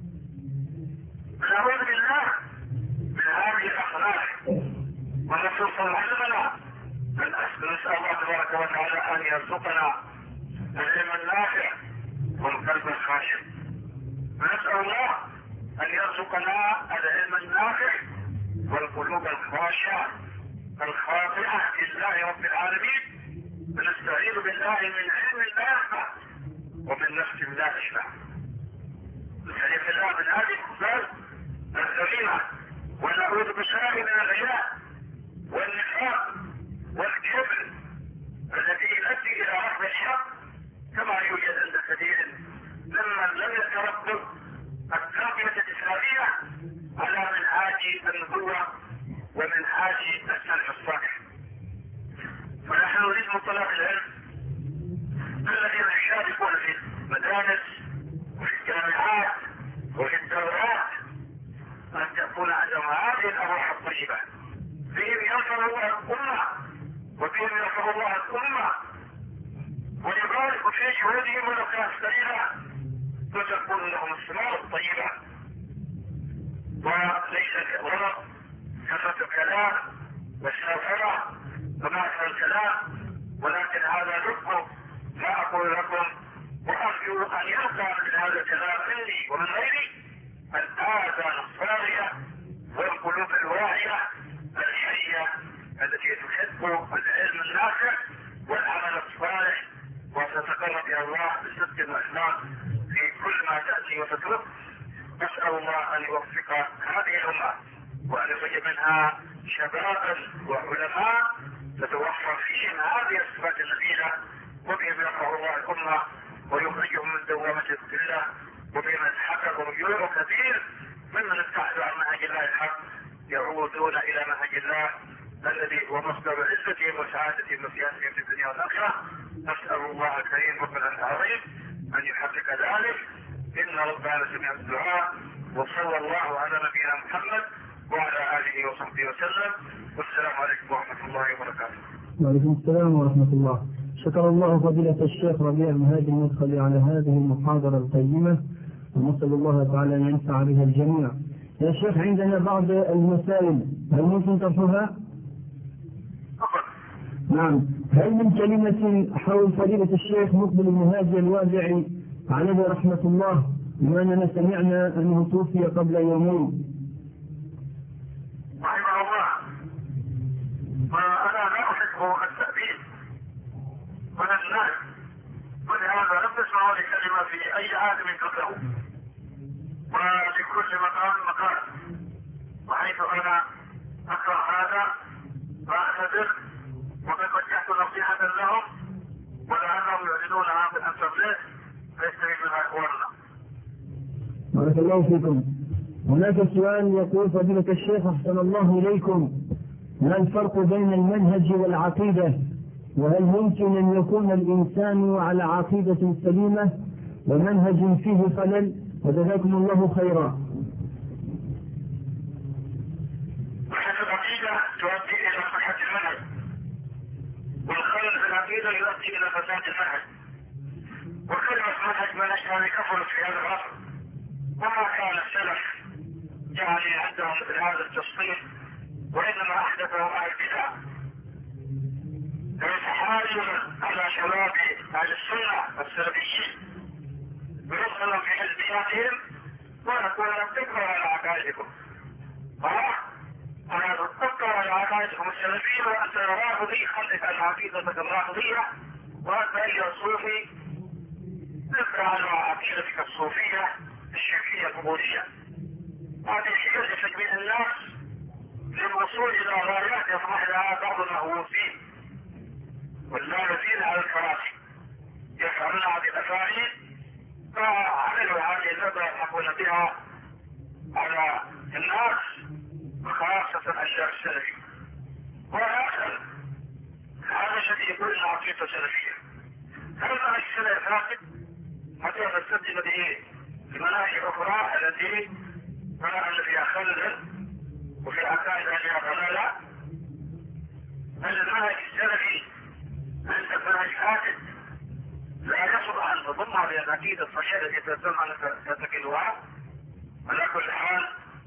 نعوذ بالله من هذه الأخلاق ونصوص علمنا. نسأل الله تبارك وتعالى أن يرزقنا العلم النافع والقلب الخاشع، ونسأل الله أن يرزقنا العلم النافع والقلوب الخاشعة الخاضعة لله رب العالمين، ونستعيذ بالله من علم لا ينفع ومن نفس لا تشبع. نستعيذ بالله من هذه الكفار الذميمة، ونعوذ بالله من الرياء والنفاق والكبر الذي يؤدي إلى رفض الحق كما يوجد عند كثير ممن لم يتربوا التربية الإسلامية على منهاج النبوة ومنهاج السلف الصالح. ونحن نريد من طلاب العلم الذين يشاركون في المدارس وفي الجامعات وفي الدورات أن تكون عندهم هذه الأرواح الطيبة، فيهم ينصر الله الأمة وفيهم ينصر الله الأمة ويبارك في جهودهم ولو كانت قليلة وتكون لهم الثمار الطيبة، وليس الغرض كثرة الكلام والسرعة ومعرفة الكلام، ولكن هذا لب ما أقول لكم، وأرجو أن يلقى من هذا الكلام مني ومن غيري الآذان الصاغية والقلوب الواعية الحية التي تحب العلم النافع والعمل الصالح وتتقرب إلى الله بصدق وإخلاص في كل ما تأتي وتترك. نسأل الله أن يوفق هذه الأمة وأن يخرج منها شبابا وعلماء تتوفر فيهم هذه الصفات النبيلة، وبهم يرفع الله الأمة ويخرجهم من دوامة الذلة، وبهم يتحقق رجوع كثير ممن ابتعدوا عن منهج الله الحق يعودون إلى منهج الله الذي هو مصدر عزتهم وسعادتهم وسيادتهم في الدنيا والآخرة. نسأل الله الكريم رب العالمين أن يحقق ذلك، إن ربنا سميع الدعاء، وصلى الله على نبينا محمد وعلى آله وصحبه وسلم، والسلام عليكم ورحمة الله وبركاته.
وعليكم السلام ورحمة الله. شكر الله فضيلة الشيخ ربيع بن هادي المدخلي على هذه المحاضرة القيمة، ونسأل الله تعالى أن ينفع بها الجميع. يا شيخ عندنا بعض المسائل، هل ممكن طرحها؟ نعم. هل من كلمة حول فضيلة الشيخ مقبل بن هادي الوادعي عليه رحمة الله، بما أننا سمعنا أنه توفي قبل يومين؟
رحمه الله. وأنا لا أحب التأبيد ولا النهي، ولهذا لم تسمعوا لي كلمة في أي عالم قبله، ولكل مقام مقال، وحيث أنا أكره هذا فأعتذر، وقد وجهت نصيحة لهم ولعلهم يعلنونها بالانترنت فيستفيد منها إخواننا.
بارك الله فيكم. هناك سؤال يقول فضيلة الشيخ أحسن الله إليكم، ما الفرق بين المنهج والعقيدة؟ وهل ممكن أن يكون الإنسان على عقيدة سليمة ومنهج فيه خلل؟ وجزاكم الله خيرا.
صحة العقيدة تؤدي إلى صحة المنهج، والخلل في العقيدة يؤدي إلى فساد المنهج، وكلمة منهج هذه كفرت في هذا العصر، وما كان السلف يعني عندهم مثل هذا التصنيف، وإنما أحدثوا أهل البدع. فيتحايل على شباب أهل السنة السلفيين ويدخلون في حزبياتهم ويقول لهم تكبروا على عقائدكم، أنا تكبر على عقائدكم السلفية، وأنت رافضي خلف عن عقيدتك الرافضية، وأنت أيها الصوفي تبقى على عقيدتك الصوفية الشركية القبورية. هذه حيلة تجميع الناس للوصول إلى غايات يطمح لها بعض المهووسين واللاذين على الكراسي، يفعلون هذه الأفاعيل فعملوا هذه اللعبة يضحكون بها على الناس وخاصة الشيخ السلفي. هذا الذي يقول إن عقيدة سلفية، هل منهج السلف فاسد حتى نستبدل به المناهج الأخرى التي نرى فيها خلل وفي عقائد فيها ضلالة؟ هل المنهج السلفي أنت منهج فاسد لا يصلح أن تضمها بالعقيدة الصحيحة التي تلزم أن تتكلها؟ على كل حال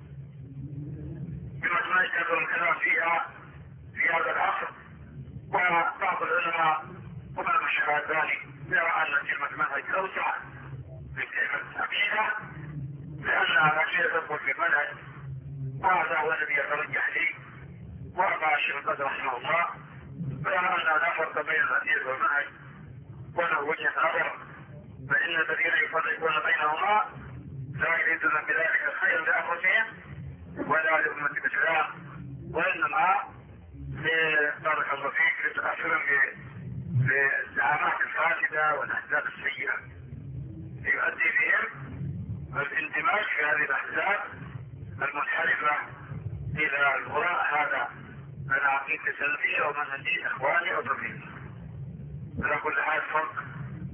بما يجب الكلام فيها في هذا العصر، وبعض العلماء ومن المشاهداني يرى أن كلمة منهج أوسع من كلمة عقيدة، لأنها العقيدة تدخل في المنهج، وهذا هو الذي يترجح لي وأبا الشيخ البدر رحمه الله، فيرى أن لا فرق بين العقيدة والمنهج وله وجه نظر، فإن الذين يفرقون بينهما لا يريدون بذلك الخير لأنفسهم ولا لأمة الإسلام، وإنما بارك الله فيك يتأثرون بالزعامات الفاسدة والأحزاب السيئة، يؤدي بهم الاندماج في هذه الأحزاب المنحرفة إلى الغراء هذا العقيدة السلفية ومنهجي إخواني أو تفريق. على كل حال فرق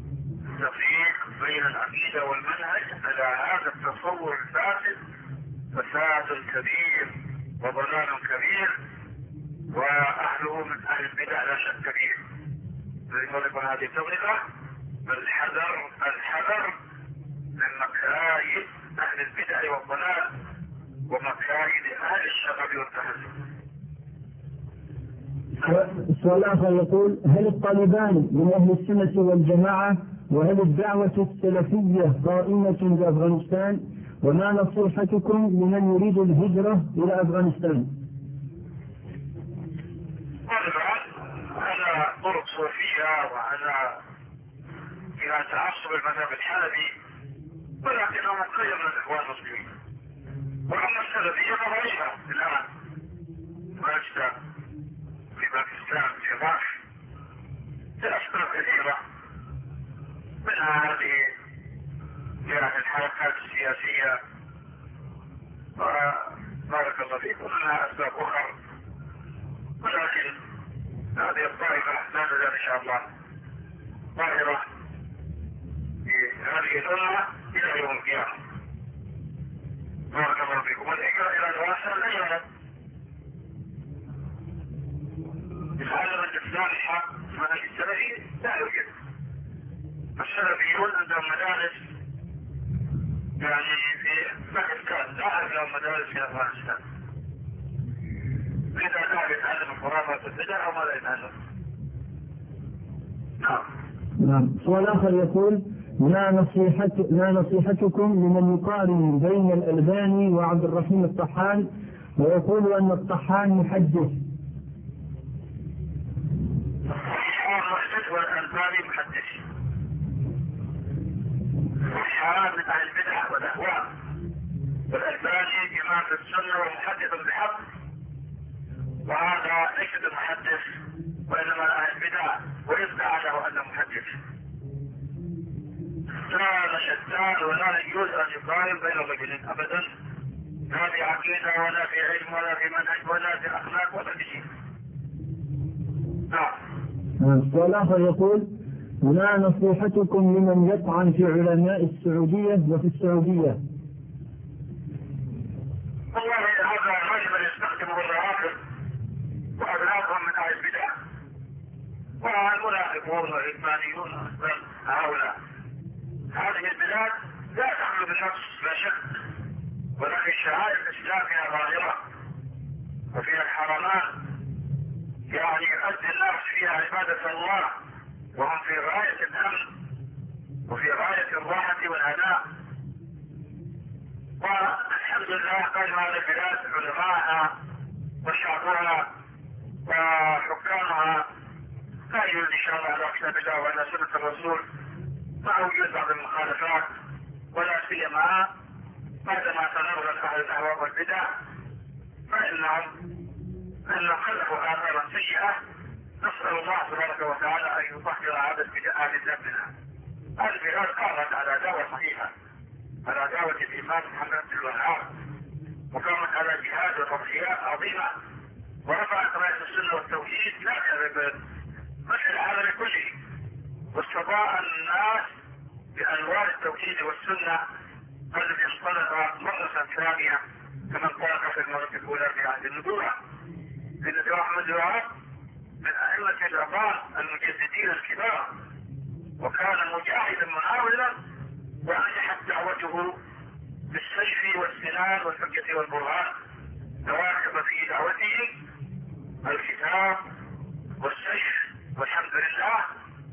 تفريق بين العقيدة والمنهج على هذا التصور الفاسد فساد كبير وضلال كبير، وأهله من أهل البدع لا شك فيه. لذلك هذه التفرقة الحذر من مكايد أهل البدع والضلال ومكايد أهل الشغب والتهزم.
السؤال الآخر يقول: هل الطالبان من أهل السنة والجماعة؟ وهل الدعوة السلفية قائمة بأفغانستان؟ وما نصيحتكم لمن يريد الهجرة إلى أفغانستان؟
على طرق صوفية وعلى إلى تعصب المذهب الحلبي، ولكنهم خير من الإخوان المسلمين. وأما السلفية فغيرها الآن أفغانستان، في باكستان، في العراق، في أسباب كثيرة، منها هذه يعني الحركات السياسية، بارك الله فيكم، منها أسباب أخرى، ولكن هذه الطائفة لا تزال إن شاء الله ظاهرة في هذه الأمة إلى يوم القيامة. بارك الله فيكم. والهجرة إلى الواسع لا يعلم يتعلم الإسلام الحق منهج السلفي لا يوجد. السلفيون عندهم مدارس يعني في باكستان، لا عندهم مدارس في أفغانستان. إذا كان يتعلم الخرافات والبدع أو ماذا يتعلم؟
نعم. سؤال آخر يقول: ما نصيحتكم لمن يقارن بين الألباني وعبد الرحيم الطحان ويقول أن الطحان محدث؟
والألباني محدث، والحرام من أهل البدع والأهواء، والألباني إمام السنة ومحدث بحق، وهذا ليس بمحدث وإنما أهل البدع، ويدعى له أنه محدث. لا شتان ولا يجوز أن يقارن بين الرجلين أبدا، لا في عقيدة ولا في علم ولا في منهج ولا في أخلاق ولا في شيء. نعم.
السؤال الآخر يقول: ما نصيحتكم لمن يطعن في علماء السعودية وفي السعودية؟
والله هذا غالبا يستخدمه الروافض وأبنائهم من أهل البدع والمنافقون والعلمانيون هؤلاء. هذه البلاد لا تخلو بالنفس لا شك، ولكن شعائر الإسلام فيها ظاهرة وفيها الحرمان، يعني يؤدي الناس فيها عبادة الله وهم في غاية الأمن وفي غاية الراحة والهناء. والحمد لله قدم هذه البلاد علماءها وشعبها وحكامها قائمون إن شاء الله على كتاب الله وعلى سنة الرسول، مع وجود بعض المخالفات، ولا سيما بعدما تنرغل أهل الأهواء والبدع فإنهم خلفوا آثارا سيئة. نسأل الله تبارك وتعالى أن يطهر هذا البدع من ذنبنا. هذه البلاد قامت على دعوة صحيحة، على دعوة الإمام محمد بن الوهاب، وقامت على جهاد وتضحيات عظيمة، ورفعت راية السنة والتوحيد لا في العالم كله، واستضاء الناس بأنوار التوحيد والسنة التي انطلق مرة ثانية كما انطلق في المرة الأولى في عهد النبوة. لأن أحمد بن الوهاب من أئمة الأبرار المجددين الكبار، وكان مجاهدا مناولا، ونجحت دعوته بالسيف والسنان والحجة والبرهان. تواكب في دعوته الكتاب والسيف والحمد لله.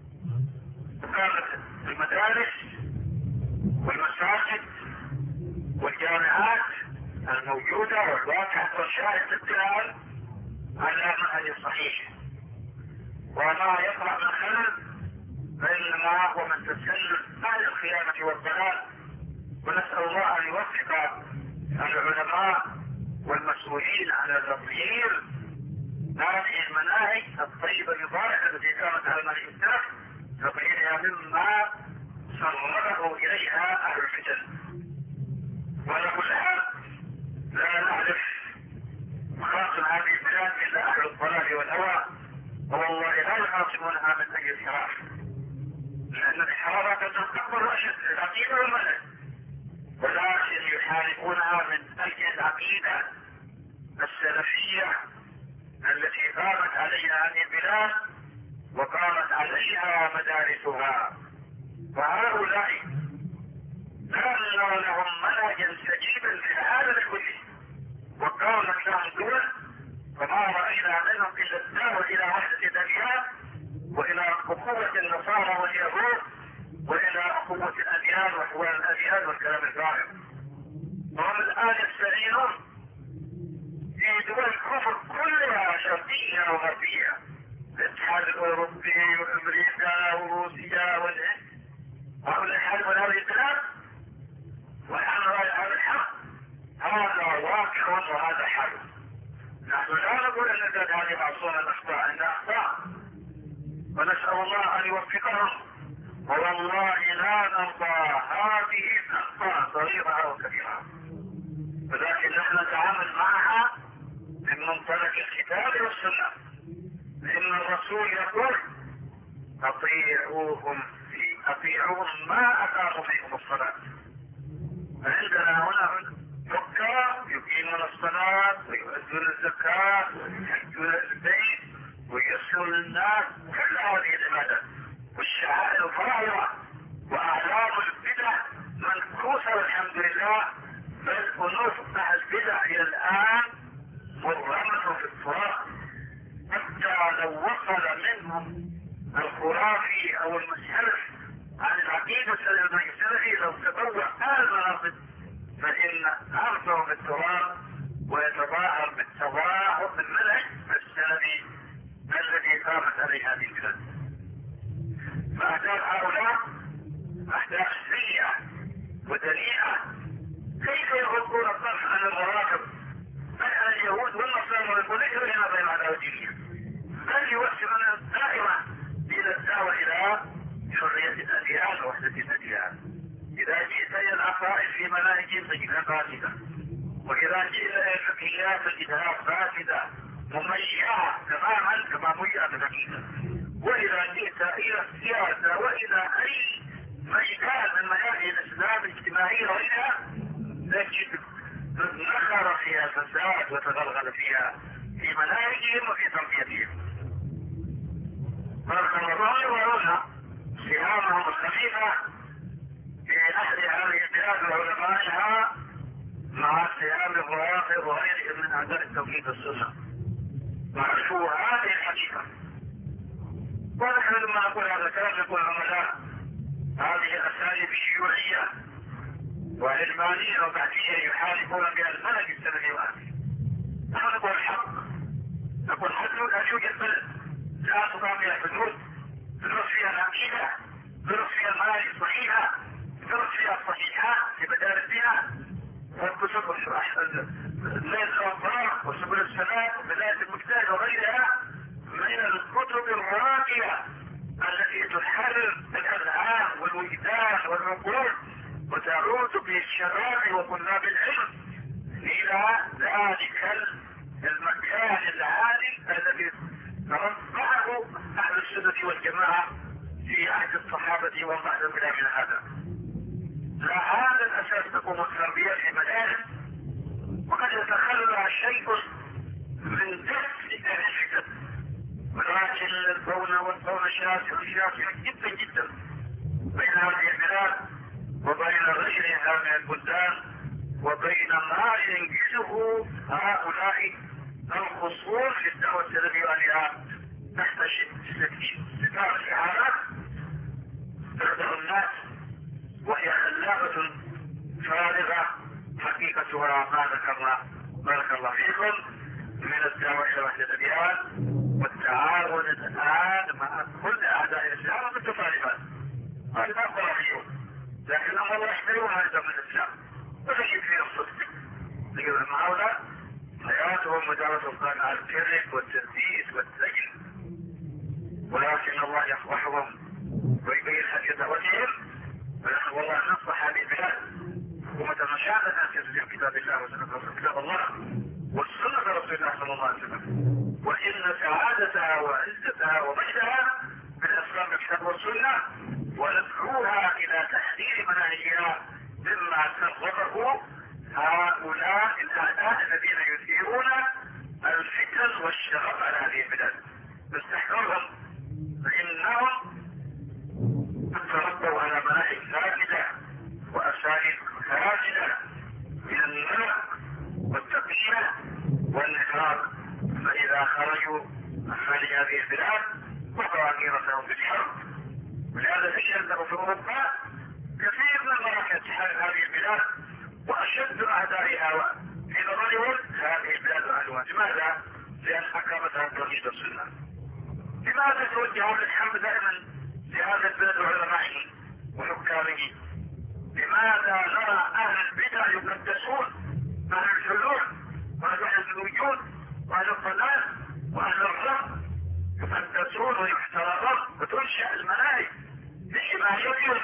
وكانت المدارس والمساجد والجامعات الموجودة والواقعة والشاهد التالي على منهج الصحيح، وما يقرأ من خلل فإنما هو من تسلل أهل الخيانة والضلال. ونسأل الله أن يوفق العلماء والمسؤولين على تطهير هذه المناهج الطيبة المباركة التي كانت على منهج السلف، تطهيرها مما صرفه إليها أهل الفتن. وعلى كل حال لا نعرف مخاصم هذه البلاد إلا أهل الضلال والهوى، والله لا يخاصمونها من أجل الحرام، لأن الحرام تتكبر أشد العقيدة والمنهج. ولكن يحاربونها من اجل العقيدة السلفية التي قامت عليها هذه البلاد وقامت عليها مدارسها. وهؤلاء لا نرى لهم منهجا سجيدا في العالم كله، وقامت لهم دول فما رأينا منهم إلا الدعوة إلى وحدة الأديان وإلى أخوة النصارى واليهود وإلى أخوة الأديان وحوار الأديان والكلام الفارغ. وهم الآن يستعينون في دول الكفر كلها شرقية وغربية، الاتحاد الأوروبي وأمريكا وروسيا والهند، هؤلاء يحاربون هذه البلاد ونحن نرى هذا الحق. هذا واقع وهذا حرب. نحن لا نقول ان البلاد هذه معصومه الاخطاء، انها اخطاء، ونسال الله ان يوفقهم، والله لا نرضى هذه الاخطاء صغيره او كبيره، ولكن نحن نتعامل معها من منطلق الكتاب والسنه، لان الرسول يقول اطيعوهم ما اقاموا فيكم الصلاه. فعندنا هنا حكام يقيمون الصلاة ويؤدون الزكاة ويحجون البيت ويسرون الناس، كل هذه العبادات والشعائر فاضلة وأعلام البدع منكوسة والحمد لله، بل أنوف أهل البدع إلى الآن مرغمة في التراب، حتى لو وصل منهم الخرافي أو المنحرف عن العقيدة السلفية لو تطوع المناصب فإن أرضه بالتراب ويتظاهر بالتظاهر بالمنهج السلفي الذي قامت عليه هذه البلاد. فأهداف هؤلاء أهداف سيئة ودنيئة. كيف يغضون الطرف عن المراقب عن اليهود والنصارى وليس بيننا بين عداوة دينية، بل يوصلون دائما إلى الدعوة إلى حرية الأديان ووحدة الأديان. إذا جئت إلى العقائد في مناهج تجدها فاسدة، وإذا جئت إلى الفقهيات تجدها فاسدة مميعة تماما كما ميعت الحقيقة، وإذا جئت إلى السياسة وإلى أي مجال من مجال الإسلام الاجتماعي وغيرها تجد نخر فيها الفساد وتغلغل فيها في مناهجهم وفي تربيتهم. فالله يرون سهامهم الخفيفة في أهل هذه البلاد وعلمائها مع سهام الروافض وغيرهم من أعداء التوحيد والسنة. وعرفوا هذه الحقيقة. ونحن لما نقول هذا الكلام نقول عملاء هذه الأساليب الشيوعية وعلمانية وبعدية يحاربون بها المنهج السلفي والآخر. نحن نقول الحق، نقول حدود أن يوجد بلد لا تقام فيها حدود، تدرس فيها العقيدة، تدرس فيها المناهج الصحيحة، تدرس فيها الصحيحات في مدارسها والكتب الليل الأوطار وسبل السلام وبداية المجتهد وغيرها من الكتب الراقية التي تحرر الأذهان والوجدان والعقول وتعود بالشباب وطلاب العلم إلى ذلك المكان العالي الذي رفعه أهل السنة والجماعة في عهد الصحابة وبعد من هذا. لا هذا الأساس تقوم التربية في مدارس، وقد يتخلى شيء من دفء الفتن، ولكن الكون والكون شاسع جدا جدا بين هذه البلاد وبين غيرها من البلدان وبين ما ينجزه هؤلاء الخصوم للدعوة السلفية وآلها تحت ستار شعارات تخدع الناس وهي خلافة فارغة حقيقتها ما ذكرنا. بارك الله فيكم من الدعوة إلى وحدة الأديان والتعاون الآن مع كل أعداء الإسلام بالتطالبات. هذا ما أقول فيهم، لكن هم الله يحترمون هذا من الإسلام وتجد فيه الصدق. لكن هؤلاء حياتهم مدارة القرآن على الكذب والتلبيس والسجن، ولكن الله يفضحهم ويبين حقيقة وجههم. ونحن والله نصح هذه البلاد حكومة مشاهدة أن تلزم كتاب الله وسنة كتاب الله والسنة رسول الله صلى الله عليه وسلم، وإن سعادتها وعزتها ومجدها بالإسلام بالكتاب والسنة، وندعوها إلى تحرير مناهجها مما سببه هؤلاء الأعداء الذين يثيرون الفتن والشغب على هذه البلاد. فاستحذرهم فإنهم تربوا على مناهج فاسدة وأساليب فاسدة من الملأ والتقية والنفاق، فإذا خرجوا خارج هذه البلاد وقعوا غيرتهم بالحرب. ولهذا تجد في أوروبا كثير من مراكز هذه البلاد وأشد أعدائها في نظرهم هذه البلاد وأهلها. لماذا؟ لأن حكمتها التوحيد والسنة. لماذا توجهون الحمد دائما لهذا البلد وعلمائه وحكامه؟ لماذا نرى أهل البدع يقدسون، أهل الحلول وأهل الوجود وأهل الضلال وأهل الرب يقدسون ويحترمون وتنشأ المناهج لحمايتهم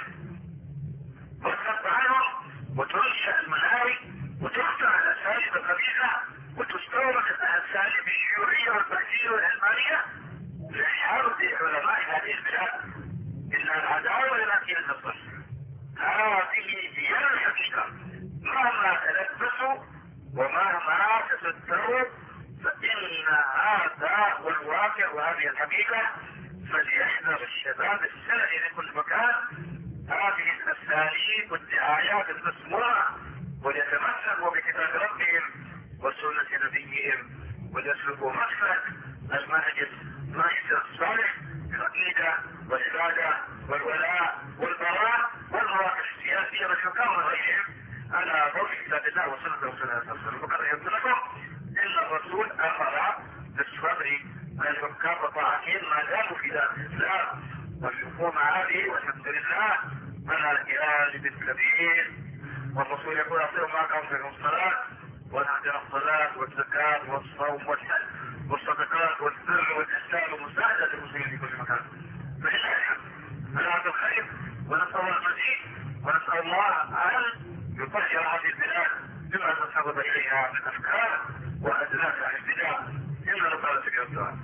والصد عنهم، وتنشأ المناهج وتخترع الأساليب القبيحة وتستورد الأساليب الشيوعية والبهجية والعلمانية لحرب علماء هذه البلاد. إن العداوة التي نتصل هذه هي الحقيقة، مهما تلبسوا ومهما تستروا فإن هذا هو الواقع وهذه الحقيقة. فليحذر الشباب السلفي في كل مكان هذه الأساليب والدعايات المسموعة، وليتمسكوا بكتاب ربهم وسنة نبيهم وليسلكوا مسلك المنهج الصالح في العقيدة والعبادة والولاء والبراء والمواقف السياسية والحكام وغيرهم على ضوء كتاب الله وسنة رسول الله صلى الله عليه وسلم. وقد يقول لكم إن الرسول أمر بالصبر على الحكام وطاعتهم ما داموا في دار الإسلام والحكومة هذه والحمد لله على الجانب الكبير. والرسول يقول أطيعوا ما قام فيكم الصلاة ونهدنا الصلاة والزكاة والصوم والحج والصدقات والبر والإحسان ومساعدة المسلمين في كل مكان. فإن على هذا الخير ونسأل الله المزيد ونسأل الله أن يطهر هذه البلاد بما تسبب إليها من أفكار وأدناس عن البدع. إنه قال في الدعاء.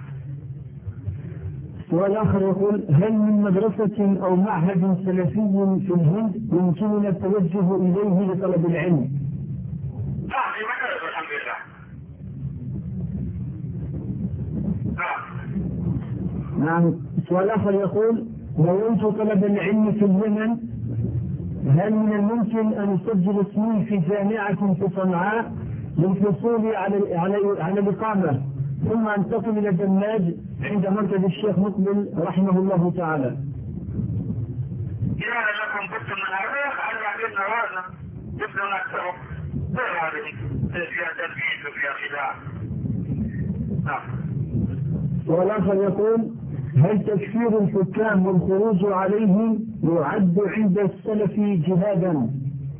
سؤال آخر يقول: هل من مدرسة أو معهد سلفي في الهند يمكننا التوجه إليه لطلب العلم؟
نعم، في مكان الحمد لله.
نعم. سؤال آخر يقول: نويت طلب العلم في اليمن، هل من الممكن أن أسجل اسمي في جامعة في صنعاء للحصول على الإقامة ثم أنتقل إلى دماج عند مركز الشيخ مقبل رحمه الله تعالى؟
إذا لكم بد من هذا على عبدنا هذا يبدو أكثر غير هذه فيها تنفيذ وفيها خداع.
والآخر يقول: هل تكفير الحكام والخروج عليهم يعد عند السلف جهادا؟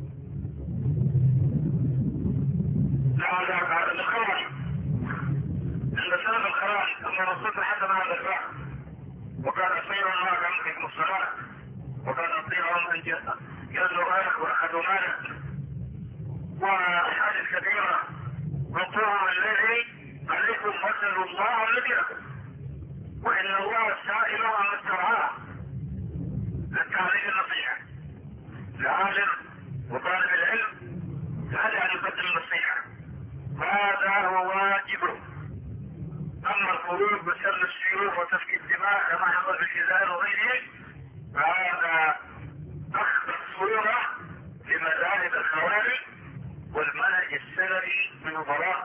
لا الخراج عند سلف الخراج أما الرسول حسن هذا الباب وكان أطيرهم ما كان فيكم الصلاة وكان أطيرهم أن يزنوا مالك وأخذوا مالك وأحاديث كثيرة وقوم الذي عليكم مثل الله الذي لكم وإن الله سائل عن الترعاه. أنت عليه النصيحة لعالم وطالب العلم هذا أن يقدم النصيحة، هذا هو واجبه. أما الخروج بسر السيوف وتفكيك الدماء كما حصل في الجزائر وغيره فهذا أخذ صورة لمذاهب الخوارج والمنهج السلفي من الضلال.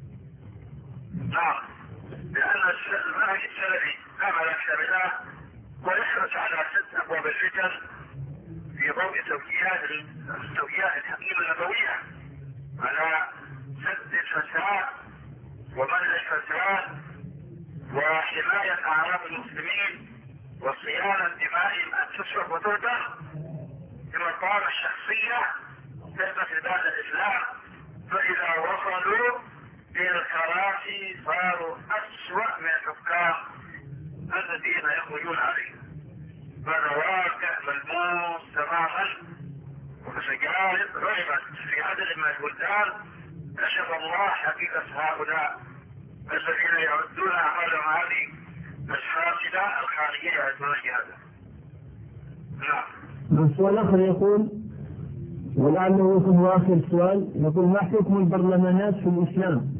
نعم، لأن المنهج السلفي عمل الشريعة ويحرص على سد أبواب الفتن في ضوء توجيهات الحكيمة النبوية على سد الفساد ومنع الفساد وحماية أعراض المسلمين وصيانة دمائهم أن تسفك وتهدر بمقام الشخصية تثبت لبعض الإسلام. فإذا وصلوا إلى الكراسي صاروا أسوأ من الحكام الذين يخرجون عليه. هذا واقع ملموس تماما وتجارب رغبت في عدد من البلدان. كشف الله حقيقة هؤلاء الذين يعدون أعمالهم هذه الفاسدة الخارجية عن الجهاد. نعم.
السؤال الآخر يقول: ولعله يكون هو آخر سؤال، يقول ما حكم البرلمانات في الإسلام؟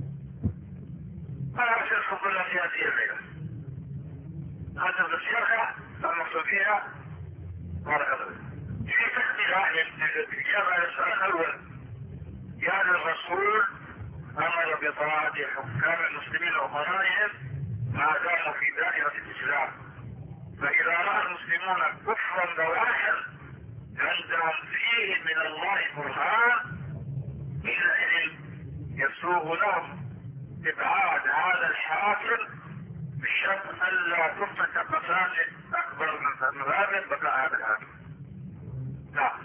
أنا أشوف كلها سياسية غيره. هذا السياسة المقصود فيها مرحبا. في اختلاف الإجابة على السؤال الأول، يعني الرسول أمر بطاعة حكام المسلمين وأمرائهم ما داموا في دائرة الإسلام، فإذا رأى المسلمون كفرا بواحا عندهم فيه من الله برهان حينئذ يسوغ لهم إبعاد هذا الحاكم بشرط ألا تفتك مفاسد أكبر من مفاسد بقاء هذا الحاكم. نعم.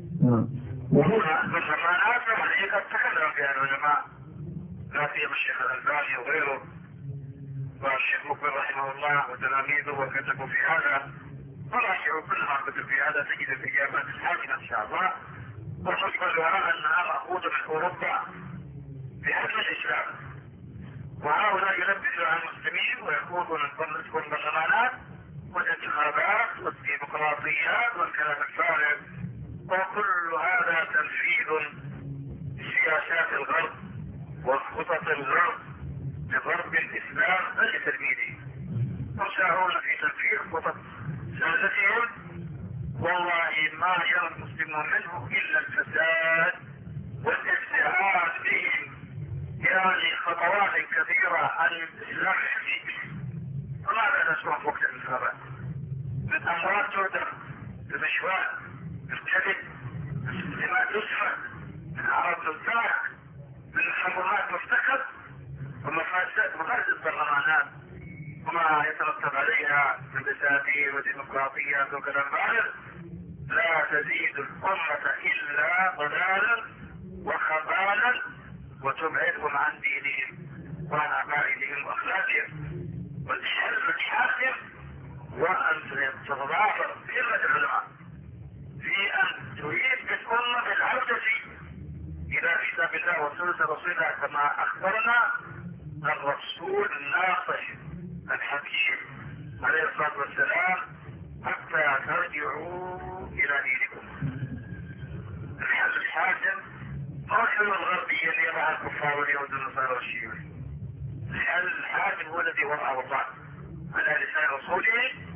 والبرلمانات يعني قد تكلم فيها العلماء، لا سيما الشيخ الألباني وغيره والشيخ مقبل رحمه الله وتلاميذه، وكتبوا في هذا، وراجعوا كل ما كتب في هذا تجد الإجابات الحاكمة إن شاء الله. والمقبل يرى أنها مأخوذة من أوروبا بحكم الإسلام، وهؤلاء يلبسوا على المسلمين ويخوضون البرلمانات والانتخابات والديمقراطيات والكلام الفارغ، وكل هذا تنفيذ سياسات الغرب وخطط الغرب لضرب الإسلام لتلميذه، وساهون في تنفيذ خطط سياستهم. والله ما يرى المسلمون منه إلا الفساد والابتعاد بهم، يعني خطوات كثيرة عن الإسلام الحقيقي. وماذا نسمع في وقت الانتخابات؟ من أمراض تهدر، بالمشوار، بالكذب، بالسمات تسفك، من أعراض تنتهك، من محرمات مفتقد، ومفاسد البرلمانات وما يترتب عليها من دساتير وديمقراطيات وكلام فارغ لا تزيد الأمة إلا ضلالا وخبالا، وتبعدهم عن دينهم وعن عقائدهم وأخلاقهم. والحاكم وأن تتضافر قلة العلماء في أن تريد بالأمة العودة إلى كتاب الله وسنة رسوله كما أخبرنا الرسول الناصح الحكيم عليه الصلاة والسلام حتى ترجعوا إلى دينكم. الحل الحاكم ما الحل الغربي اللي يضع الكفار واليهود والنصارى والشيوعي. الحل الحاكم هو الذي وضعه الله على لسان رسوله،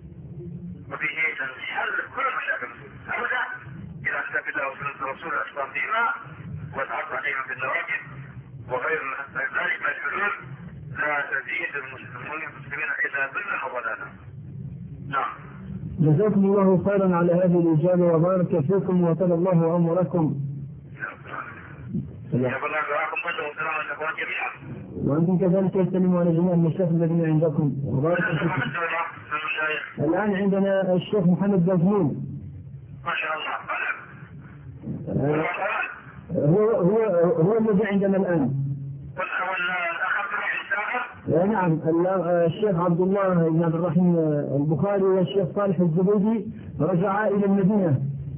وبه تنحل كل مشاكل هذا إلى كتاب الله وسنة رسوله أسباب ديما والعرض عليهم بالنواجذ وغير ذلك من الحلول لا تزيد المسلمين إلا ضلا وضلالا. نعم.
جزاكم الله خيرا على هذه الإجابة وبارك فيكم وطال الله عمركم. وأنتم كذلك يسلموا على جميع المشايخ الذين عندكم وبارك فيكم. الآن عندنا الشيخ محمد بازمون.
ما شاء الله.
هو الذي عندنا الآن. نعم. الشيخ عبد الله بن عبد الرحيم البخاري والشيخ صالح الزبيدي رجعا إلى المدينة.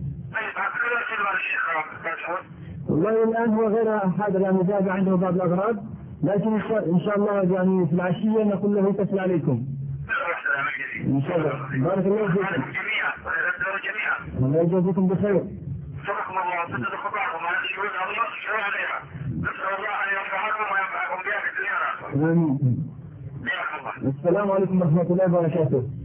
والله الآن هو غير حاضر، يعني ذهب عنده بعض الأغراض، لكن إن شاء الله يعني في العشية نقول له اتصل عليكم. إن شاء الله. بارك الله فيكم. الله يجزيكم بخير.
شكرا الله وسدد خطاكم هذه الشهود الله شرع عليها. نسأل الله أن ينفعكم وينفعكم بها في الدنيا والآخرة.
آمين. السلام عليكم ورحمة الله وبركاته.